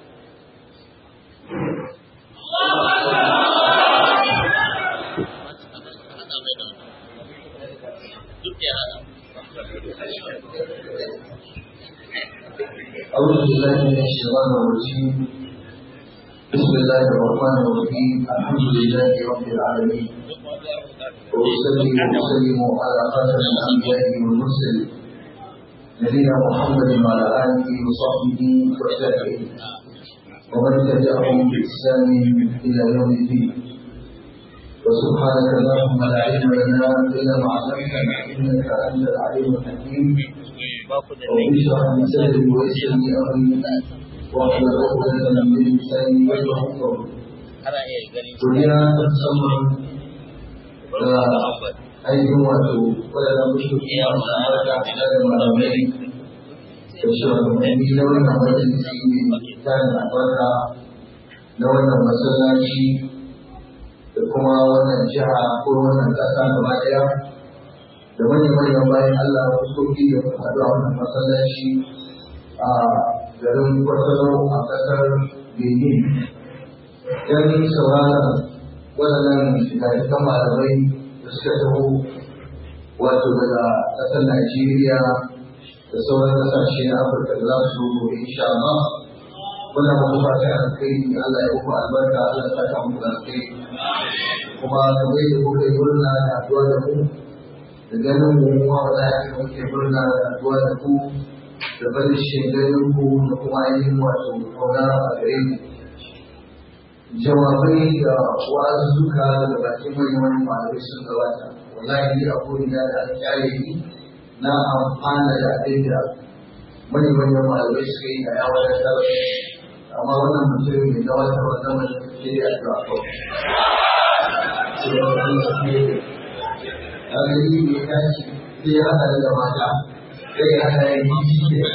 أعوذ بالله من الشيطان الرجيم بسم الله الرحمن الرحيم الحمد لله رب العالمين وأصلي وأسلم على خاتم الأنبياء والمرسلين نبينا محمد وعلى آله وصحبه والتابعين ومن تبعهم بإحسان إلى يوم الدين وسبحانك اللهم لا علم لنا إلا ما علمتنا إنك أنت العليم الحكيم رب اشرح لي صدري ويسر لي أمري واحلل عقدة من لساني يفقهوا قولي. Kuliah bersama ayu waktu pada musuh yang mereka dan malam ini bersama ini lawan nama ini dan apakah lawan nama selagi kuma wannan jiha ko wannan kasa gaba daya da manyan bayan Allah soki da haɗu a wannan masallaci a garin Kwatano a ƙasar Benin don sauraron waɗannan shigajikan malamai da suka taho wato daga ƙasar Najeriya da sauran ƙasashe na Afirka da za su zo insha Allah. Muna muku fata alkhairi, Allah ya muku albarka, Allah ya saka muku alkhairi. Kuma kamar yadda kuka yi murna da haɗuwa da mu da ganin mu kuma wanda ya muke murna da haɗuwa da ku da barin ganin ku da kuma ainihin wato kauna a gare mu. Jawabai da wa'azuzzuka da bakin manyan malamai sun gabata. Wallahi ni a korina da kyale ni na amfana da abin da manyan malamai suka yi a yawon da amma wannan mutum mai gabatar wa zaman da ke da addu'a kawai. A gani ne ya tashi sai ya haɗa da mata, sai ya haɗa ya yi jiki da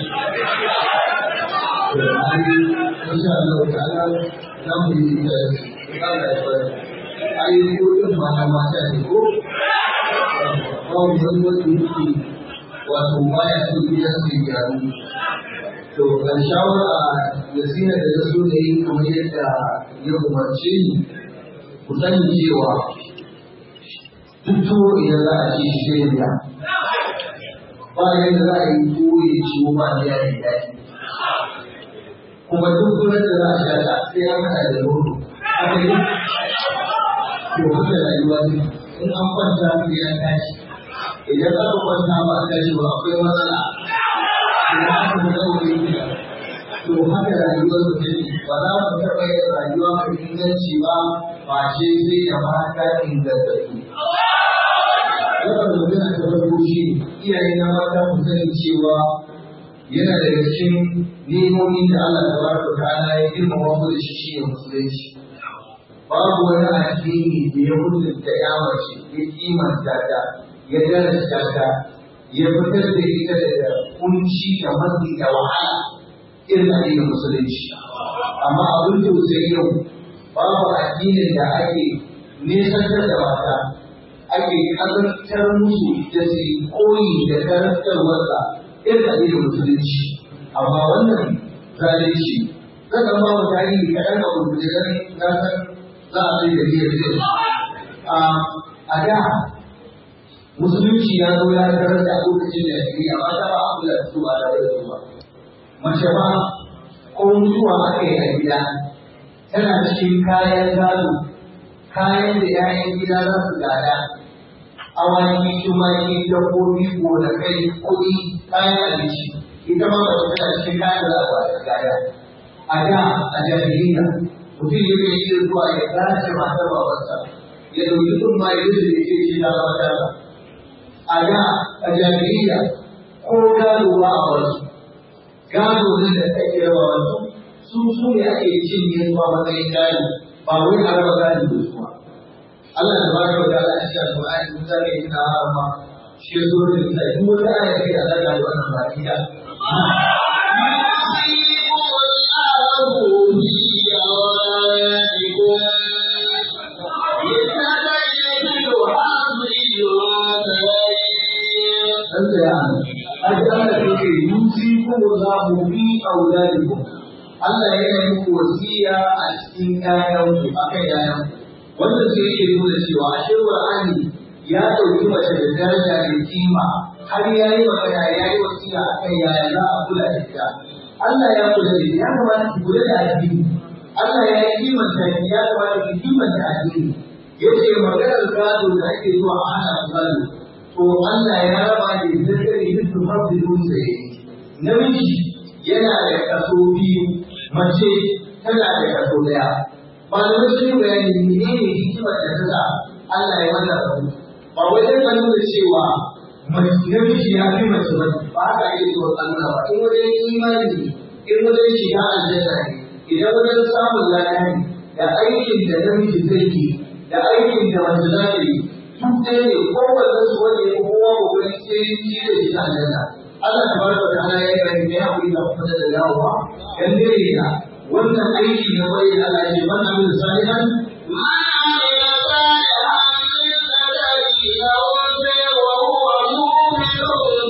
insha Allah ta'ala za mu yi da Allah ya fara. Ayyukan mata mata ne ko? Ba mu wani wani yake wato baya so gidan su gyaru. To kan shawara da zina da ya so da yi kamar yadda ya umarce ni ku sani cewa duk tuwo idan za a ci shi sai ya ba yadda za a yi tuwo ya ciwo ba da ya yi daɗi kuma duk gurin da za a sha ta sai an haɗa da nono haka ne to haka rayuwa ne in an kwanta sai an tashi idan aka kwanta ba a tashi ba akwai matsala idan aka mu ɗaure gida to haka rayuwar mu take ba za mu taɓa yin rayuwa mai inganci ba ba ce sai da mata ingantattu. Yawan magana ta farko shi iyaye na mata mu sani cewa yana daga cikin nemomin da Allah tabaraka ta'ala ya girmama mu da shi shine musulunci. Babu wani addini da ya mutunta ya mace ya kimanta ta ya darasta ta ya fitar da ita daga kunci da matsi da wahala irin addinin musulunci. Amma abin da sai yau babu addinin da ake nesantar da mata ake kazantar musu da su koyi da karantarwarsa irin addinin musulunci. Amma wannan zalunci zan ba mu tarihi kaɗan a gurguje don na san za a sai da biyar zai. A da musulunci ya zo ya tarar da lokacin da ya amma ta ba a kula da su ba da da su ba. Mace ba ko mutuwa aka yi a gida tana cikin kayan gado, kayan da 'ya'yan gida za su gada, awaki, tumaki, dabbobi, gonakai, kuɗi, kayan abinci, ita ma ba ta tana cikin kayan da za a gada. A da a jahiliya mutum ya kai iya zuwa ya dace matar babansa, ya ɗauki tsumma ya yi da ke shi na matarsa. A da a jahiliya ko gado ba a wasu, gado ne da ake raba wasu, su su ne ake cinye su a matsayin gado, ba wai a raba gado da su ba. Allah da baka wa ta'ala a cikin Al-Qur'ani mun zaka yi na harama shi ya zo da ita in wata aya kai da Allah da wannan baki da Allah ya yi muku wasiya a cikin ƴaƴanku akan ƴaƴanku. Wannan sai yake nuna cewa ashe Qur'ani ya ɗauki mace da daraja da kima har ya yi magana ya yi wasiya akan yaya za a kula da ita. Allah ya kula da ita, ya kamata ki kula da addini. Allah ya yi kimanta ki, ya kamata ki kimanta addini. Yace maganar gado da ake zuwa a hana gado, to Allah ya raba da zakari dukkan mabdulun da yake. Namiji yana da kaso biyu, mace tana da kaso daya. Malamai sun yi bayani menene hikimar da ta sa Allah ya wannan rabu. Ba wai dan ka nuna cewa namiji ya fi mace ba, ba haka ake cewa Allah ba. In wajen imani ne, in wajen shiga aljanna ne, idan wajen samun lada ne, da aikin da namiji zai yi, da aikin da mace za ta yi, duk ɗaya ne kowanne su wanda ya kowa kokari sai shi da shiga aljanna. Allah tabaraka wa ta'ala ya yi mai hakuri da kuma da dawowa dan dare na wannan aiki na wai Allah ya ce man amil salihan ma amila salihan min sadaqati aw wa huwa mu'minun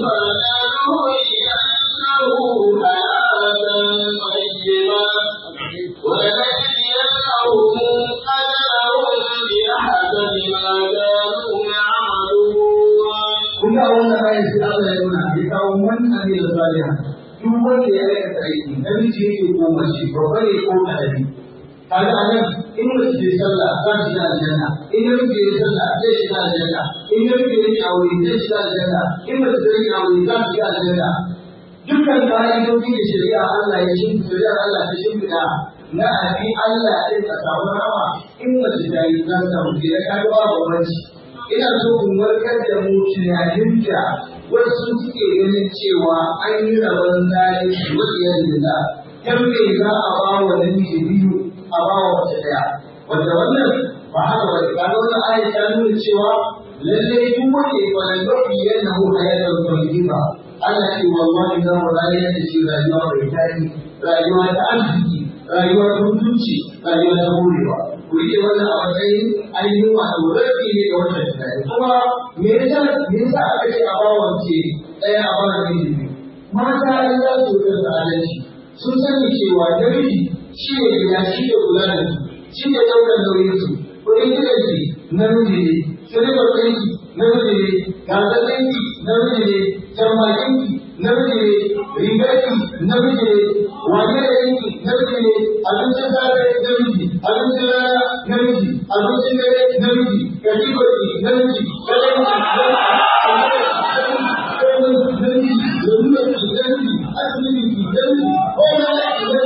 falahu hayatan tayyibah wa najziyannahum ajrahum bi ahsani ma kanu ya'malun. Kuma wannan ayat sai Allah ya nuna ya kawo man amil salihan duk wanda ya aikata aiki namiji yake ko mace babba ne ko ƙarami. Kaga a nan in mace ce sallah za ta shiga aljanna, in namiji ya sallah zai shiga aljanna, in namiji ya yi aure zai shiga aljanna, in mace ta yi aure za ta shiga aljanna. Dukkan ka'idoji da shari'a Allah ya shimfiɗa, shari'ar Allah ta shimfiɗa na abi Allah ɗin a samu rama in mace ta yi za ta samu ke da kaga ba bambanci. Ina so in warkar da mu tunanin da wasu suke ganin cewa an yi rabon zalunci wajen da yan me za a ba wa namiji biyu a ba wa mace daya wanda wannan ba haka ba ba wannan ayat ta nuna cewa lalle duk wanda ya fara doki yana hu hayatul tayyiba Allah ce wallahi za mu rayar da shi rayuwa mai daɗi, rayuwa ta arziki, rayuwa ta mutunci, rayuwa ta morewa. Ku rike wannan a matsayin ainihin wato rafi ne ga wannan tunani. Kuma me yasa me yasa aka ce a bawance ɗaya a bawa namiji biyu? Mata in za su yi da adalci sun sani cewa namiji shi ne gida shi ne kula da su, shi ne ɗaukar nauyin su. Kuɗin gidanki namiji ne, sirribar ɗinki namiji ne, gasar ɗinki namiji ne, jambakinki namiji ne, rigarki namiji ne, wane da yanki namiji ne, abincin safe namiji, abincin rana namiji, abincin dare namiji, kajibarki namiji, kalanki namiji, lalurarki namiji, asibitinki namiji, komai namiji,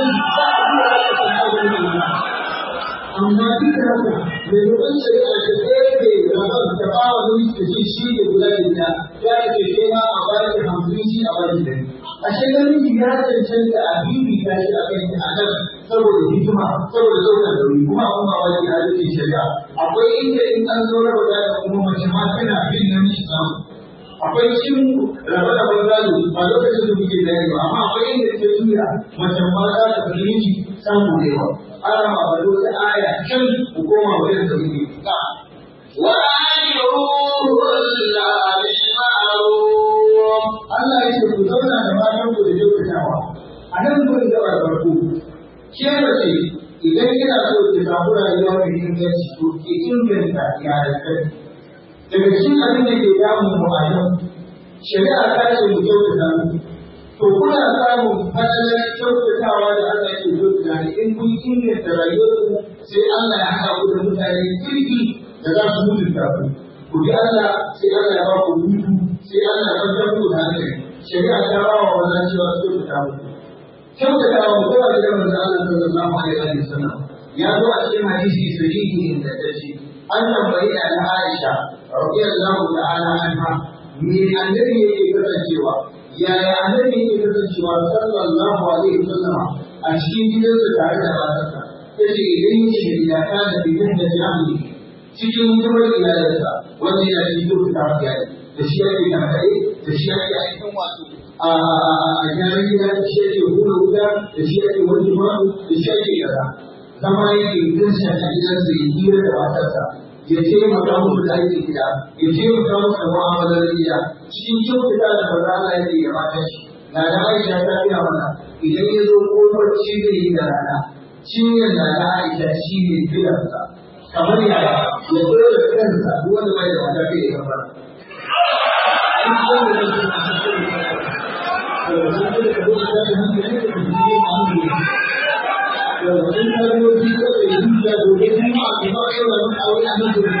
amma duk da haka mai rubin shari'a ta ɗaya rabon ta ba wa namiji da shi shi ne kula da ita ya ce ke ma a bari hamsin shi a bari dari ashe namiji ya cancanta a bibi ya shi a kan a nan saboda hikima saboda zauna da wuri kuma abin ba wani a cikin shari'a akwai inda in an zo raba da kuma mace ma tana bin namiji samu akwai cikin raba da gado ba lokacin da muke da yawa amma akwai inda ta juya mace ma za ta fi miji samu da yawa ana ma ba da aya can ku koma wajen da muke ka وأجروهن بالمعروف Allah ya ce ku zauna da matan ku da kyautatawa a nan gurin da farko ke mace idan kina so ki samu rayuwa mai inganci to ki inganta iyalanka daga cikin abin da ke damun mu a yau shari'a ta ce mu kyautata mu to kuna samun fadalar kyautatawa da Allah ke kyautata ne in kun inganta rayuwarku sai Allah ya haɗa ku da mutane kirki da za su mutunta ku ku bi Allah sai Allah ya ba ku hutu sai Allah ya kwantar ku da hankali shari'a ta ba wa wannan cewa su kyautata mu kyautata mu kowa da manzo Allah sallallahu alaihi wa sallam ya zo a cikin hadisi sahihi inda ta ce an tambayi da Aisha radiyallahu ta'ala anha me annabi yake kasancewa yaya annabi yake kasancewa sallallahu alaihi wa sallam a cikin gidansa tare da matarsa yace idan yake da ta da bidin da jami'i cikin hidimar iyalansa wanda yana cikin kyautata iyali da shi yake kankare da shi yake aikin wato a gyaran gida da shi yake hula wuta da shi yake wanke mako da shi yake kaza zama yake dinsa a gidansa ya hira da matarsa ya taimaka musu da aikin gida ya taimaka musu da mu'amalar gida cikin kyautata da maza Allah yake ya mata shi na da Aisha ta biya mana idan ya zo kofar shi zai yi da rana cinyar na da Aisha shi ne gidansa kamar yaya ya zo da kansa duk wanda bai da mata bai da kafa wajen kalmomi kawai zuciya domin kuma a gaba kai wani aure a nan gudu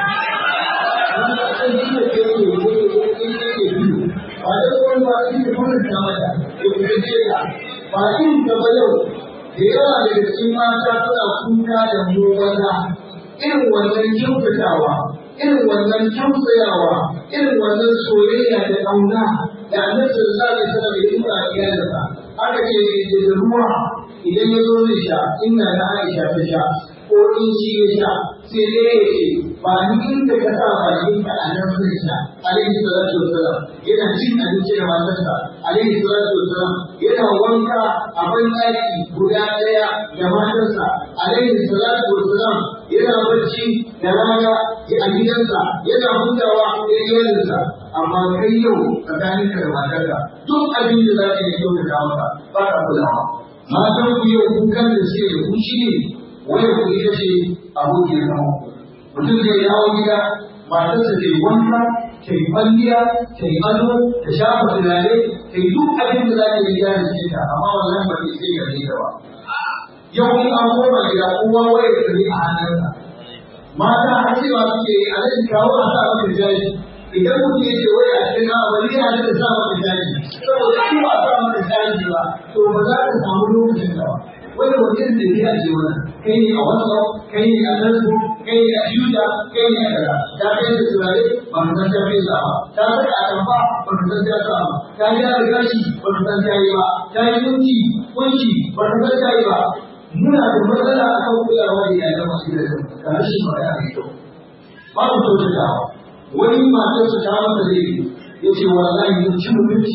wani a kan shi da ke ke ke ke ke ke biyu ba da kawai ba shi da kuma ta mata ya kuma ce ta ba in gaba yau da yawa daga cikin mata suna kuka da mu maza irin wannan kyautatawa irin wannan tausayawa irin wannan soyayya da ƙauna da annabi sallallahu alaihi wasallam ya nuna a iyalinsa aka ce da ruwa idan ya zo zai sha inna na Aisha ta sha ko in shi ya sha sai dai ya ce ba ni inda ka sa bakin ka a nan zai sha alaihi salatu wassalam yana cin abinci da matarsa alaihi salatu wassalam yana wanka a banɗaki guda ɗaya da matarsa alaihi salatu wassalam yana bacci da rana a gidansa yana hutawa da iyalinsa amma kai yau tsakaninka da matarka duk abin da za ka yi kyautata maka ba ka kulawa matan ku yau kukan da suke da ku shi ne waya ku ita ce abokin zama mutum zai dawo gida matarsa ta yi wanka ta yi kwalliya ta yi ado ta shafa turare ta yi duk abin da za ta yi gyara jikinta amma wannan ba ta sai gare ta ba yau in an koma gida kowa waya ta ne a hannunsa mata har cewa suke a nan kawo a sa maka jari idan mutum ya ce waya a cikin awa bari ya da sa maka jari saboda in ba sa maka jari ba to ba za ka samu lokacin da ba wani wajen da ya ce wannan kai ne a WhatsApp kai ne a Facebook kai ne a Twitter kai ne a kaza ta kai da turare ba ka san ta kai ba ta saka a tamfa ba ka san ta sa ba ta yi da gashi ba ka san ta yi ba ta yi kunci kunci ba ka san ta yi ba muna da matsala a kan kulawa da yayan masu gidan da rashin magana mai kyau ba mu kyautatawa wani matarsa ta masa laifi ya ce wallahi mun ci mutunci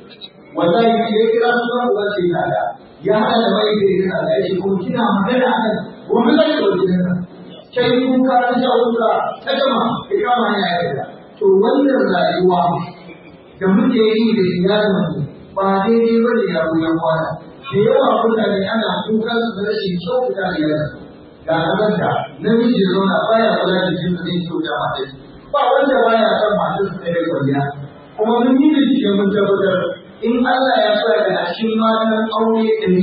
wallahi ya kira sunan uwa ce ta da ya haɗa da mai da ya da ya ce ko kina magana a kan gobe zai da wajen nan kai kuka ta sha kuka ta jama ya kama ya yarda to wannan rayuwa da muke yi da iyalinmu ba daidai ba ne ya goyon kwana da yawa mutane ana kuka su da rashin kyauta da iyalinsu ga kamar da namiji da zauna baya kula da jikin da zai kyauta mata ba wanda baya son masu su da kwalliya kuma mun yi bincike mun tabbatar in Allah ya sa da a cikin matan aure ɗari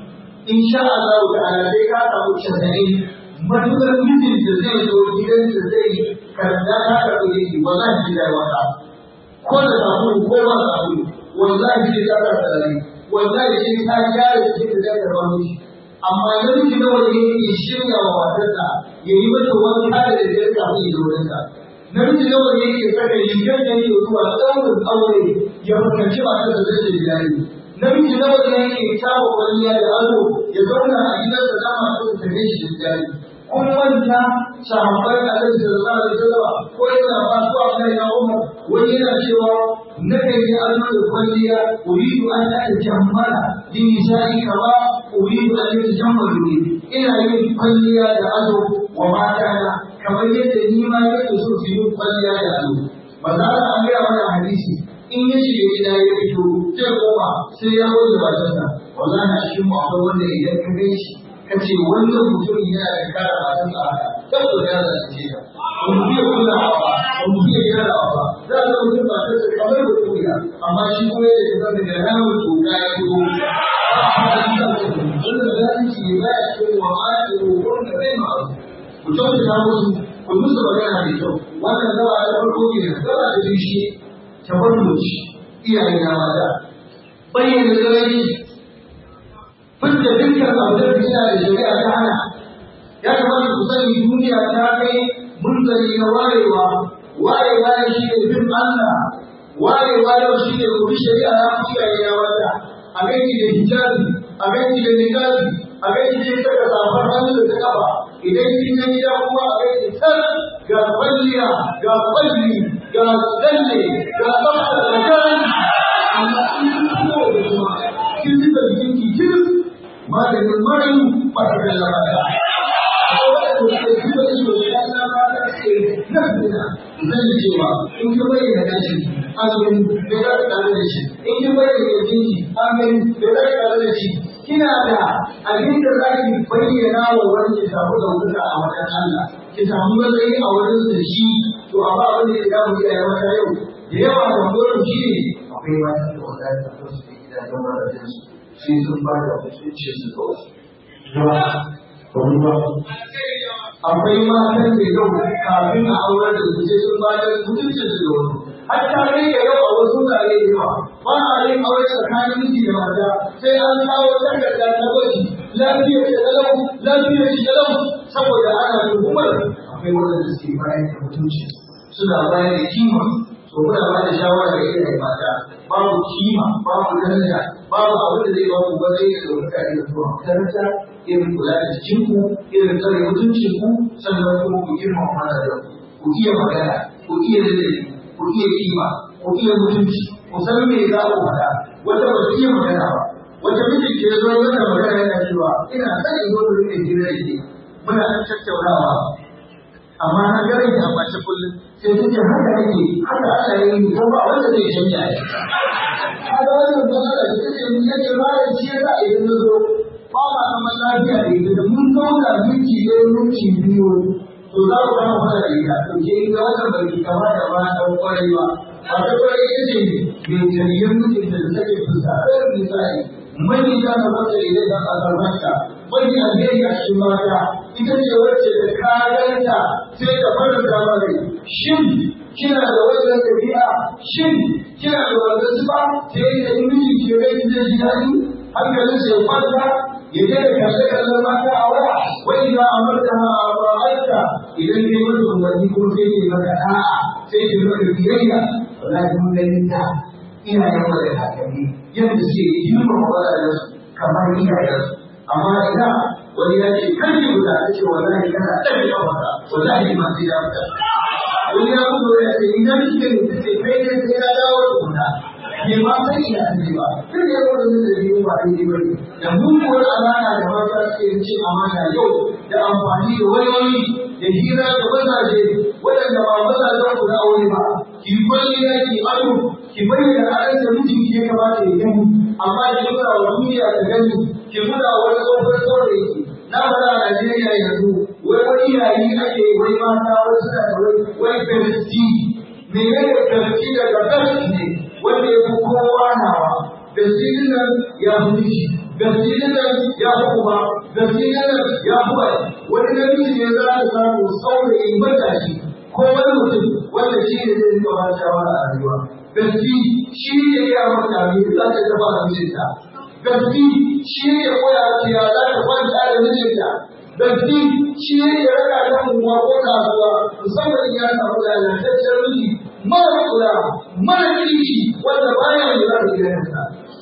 in sha Allah ta'ala sai ka samu casa'in matuƙar mijin da zai zo gidan da zai karɓa ta karɓi yake wallahi sai da wata ko da sabulu ko ba sabulu wallahi sai ka karɓa da wallahi sai ka gyara cikin da zai karɓa mishi amma namiji nawa ne yake shirya wa matarsa ya yi mata wanka da da ya samu ya zo ta namiji nawa ne yake saka rigar da yake zuwa ɗaurin aure ya fuskanci matarsa da zai jari namiji nawa ne yake kawo kwalliya da ado ya zauna a gidansa da masu ta ne shi da jari kun manta sahabbai a kan sallallahu alaihi wasallam ko yana ba su a kai na umar wani yana cewa na kai ne ado da kwalliya uridu an ta jammala din nisa'i kama uridu an ta jammalu ina yin kwalliya da ado wa mata na kamar yadda ni ma yake so su yi kwalliya da ado ba za a ga mana hadisi in ya shiga gida ya fito zai koma sai ya wanke bakinsa wallahi a cikin mu akwai wanda idan ka gan shi ka ce wannan mutum yana da kara bakinsa haka tabbata ya zance ka ba mu fiye kulawa ba ba mu fiye gyarawa ba za a zama mutum bakinsa kamar da kuriya amma shi kuma ya ce zan daga ramin toka ya fito wanda zalunci ne ba ya cikin wa ma'aikata roƙon da zai ma'aru ku kyautata musu ku musu magana da kyau wannan gaba ta farko ne gaba ta biyu shi tabarruci iyaye na mata bayyana zalunci fitta dukkan abin da yana da shari'a ta hana ya kamata ku sani duniya ta kai munzali na wayewa wayewa ne shi ne bin Allah wayewa yau shi ne ku bi shari'a na ku iyaye na mata a gaiki da hijabi a gaiki da niqabi a gaiki da saka safar hannu da ta kafa idan kin ga gida kuma a gaiki tar ga kwalliya ga kwalli ga tsalle ga tsafta da kan amma in kuma da kuma kin ji da jinki kin maganin marayu ba ta da labata ko da ku ke ji da shi da ya na ba ta ce nan da zan cewa in ka bayyana gashi amin da za ka tare da shi in kin bayyana jinki amin da za ka tare da shi kina da abin da za ki bayyana wa wani ki samu ɗaukaka a wajen Allah ki samu matsayi a wajen da shi to amma abin da ya damu ya yi mata yau da yawa da gurin shi ne akwai mata da wanda ya tafi su da gidajen marajin su sai sun ba da mutunci su kawai akwai matan da yau kafin a aurar da su sai sun ba da mutunci su da wani hatta kai ga yau a wasu wurare da yawa ba a yin aure tsakanin miji da mata sai an kawo takarda ta gwaji lafiyar da lau lafiyar shi da lau saboda ana tuhumar akwai wanda suke bayan da mutunci suna bayan da kima to muna ba da shawara ga iyaye mata babu kima babu daraja babu abin da zai ba ku bazai da ɗaukaka irin zuwa makaranta irin kula da jikinku irin tsare mutuncinku sannan kuma ku girma mana da ku iya magana ku iya ladabi ku iya kima ku iya mutunci ku san me za ku faɗa wata ba iya magana ba wata mijin ke zo yana magana yana cewa ina son in zo mu rike hira da ke muna tattaunawa amma na ga rai a bace kullum sai take haka yake haka Allah ya yi ko ba wanda zai canja shi kaga wannan matsala da take mun yake ba da shi yasa idan na zo ba ma zaman lafiya da ita da mun zauna miki ɗaya miki biyu to za ku kama fara da ita to ke ga wannan bai kama da ba dan kwarai ba ba ta kwarai yace mai tariyar mutunta da take fuska ɗaya misali mani za ta wata idan da azarbarka wani alheri a cikin mata ita ce wacce da kayanta sai ta faranta mare shin kina da wannan ɗabi'a shin kina da wannan sifa sai da in miji ke rai zai ji daɗi hankalin sai kwanta ya je da kashe kallon mata a waya wai ba a marta ma a ba'arka idan kai mata umarni kuma sai ke maka a'a sai ke maka biyayya wallahi mun ganin ta iyayen mu da kakanni yadda suke girma wadansu kamar iyayensu amma ina wani ya ce kan yi guda ta ce wallahi kana ɗan da wata wallahi ma sai da wata wani ya kuma ya ce idan kike ne ta ce kai ne sai ya dawo da guda bai ma san ina ne ba sai da yawan da biyu ba daidai ba ne da muguwar alaka da mata suke cin amana yau da amfani da wayoyi da hira da mazaje waɗanda ba mazajen ku na aure ba ki kwalliya ki ado ki bayyana halin da mijinki ya kamata ya gani amma ki nuna wa duniya ta gani ki nuna wani tsohon saurayi na fara a Najeriya yanzu wai wani yayi ake wai mata wai suna da wai wai festi menene festi daga festi ne wanda ya fi kowa nawa festi din nan ya fi miji festi din nan ya fi kuma festi din nan ya fi wai wani namiji ne za ka samu saurayi matashi ko wani mutum wanda shi ne zai rika ba shawara a rayuwa gaski shi ne ya mata ne za ta taba da mijinta gaski shi ne ya koya mata ya za ta kwanta da mijinta gaski shi ne ya raka ta unguwa ko kasuwa musamman ya samu lalataccen miji mara kula mara kirki wanda baya lura da gidansa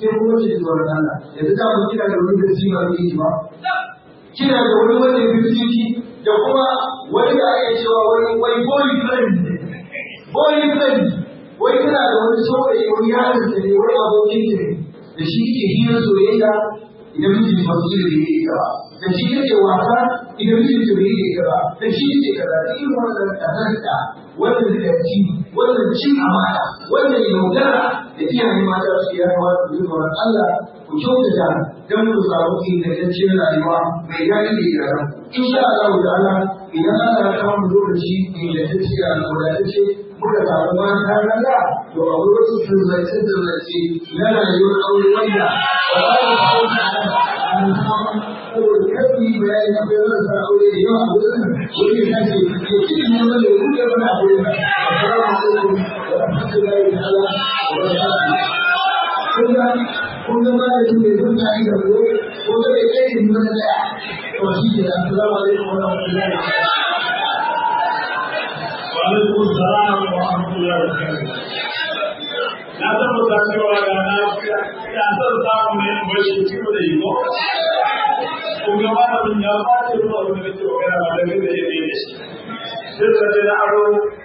sai kuma shi tsoron Allah yanzu ta mu kina da wani da shi ba yi ba kina da wani wanda ya fi da kuma wani da ake cewa wani wani boy friend boy friend wai kana da wani saurayi wani yaron da ne wani abokin ne da shi ke hira soyayya idan miji ba su da yake ba da shi yake wasa idan miji ba yake ba da shi yake kaza da irin wannan tazarta wannan da ci wannan cin amana wannan yaudara da iyaye mata su yi rawa da zuwa Allah ku kyautata don ku samu ingantaccen rayuwa mai daɗi da yaran insha Allah ta'ala idan Allah ya kawo lokaci ingantacce da wadatacce muka samu mata na da to a wurin wasu tunzace tunzace na rayuwar aure wanda ba za mu kawo ta saboda kafi bayani na bayan da sa aure da yawa a wurin wani ya ce ke cikin neman da ruke mana a wurin assalamu alaikum wa rahmatullahi ta'ala wa barakatuh kun ga ma da shi zan ta yi da ko ko da bai kai ni wani da to shi ke assalamu alaikum wa rahmatullahi wa alaikum assalam wa rahmatullahi wa barakatuh na tabbata cewa ga na ya san samu ne bashi cikin da yi ko kun ga ma da ya ba ta ruwa da ke magana ba da yake ne sai da na aro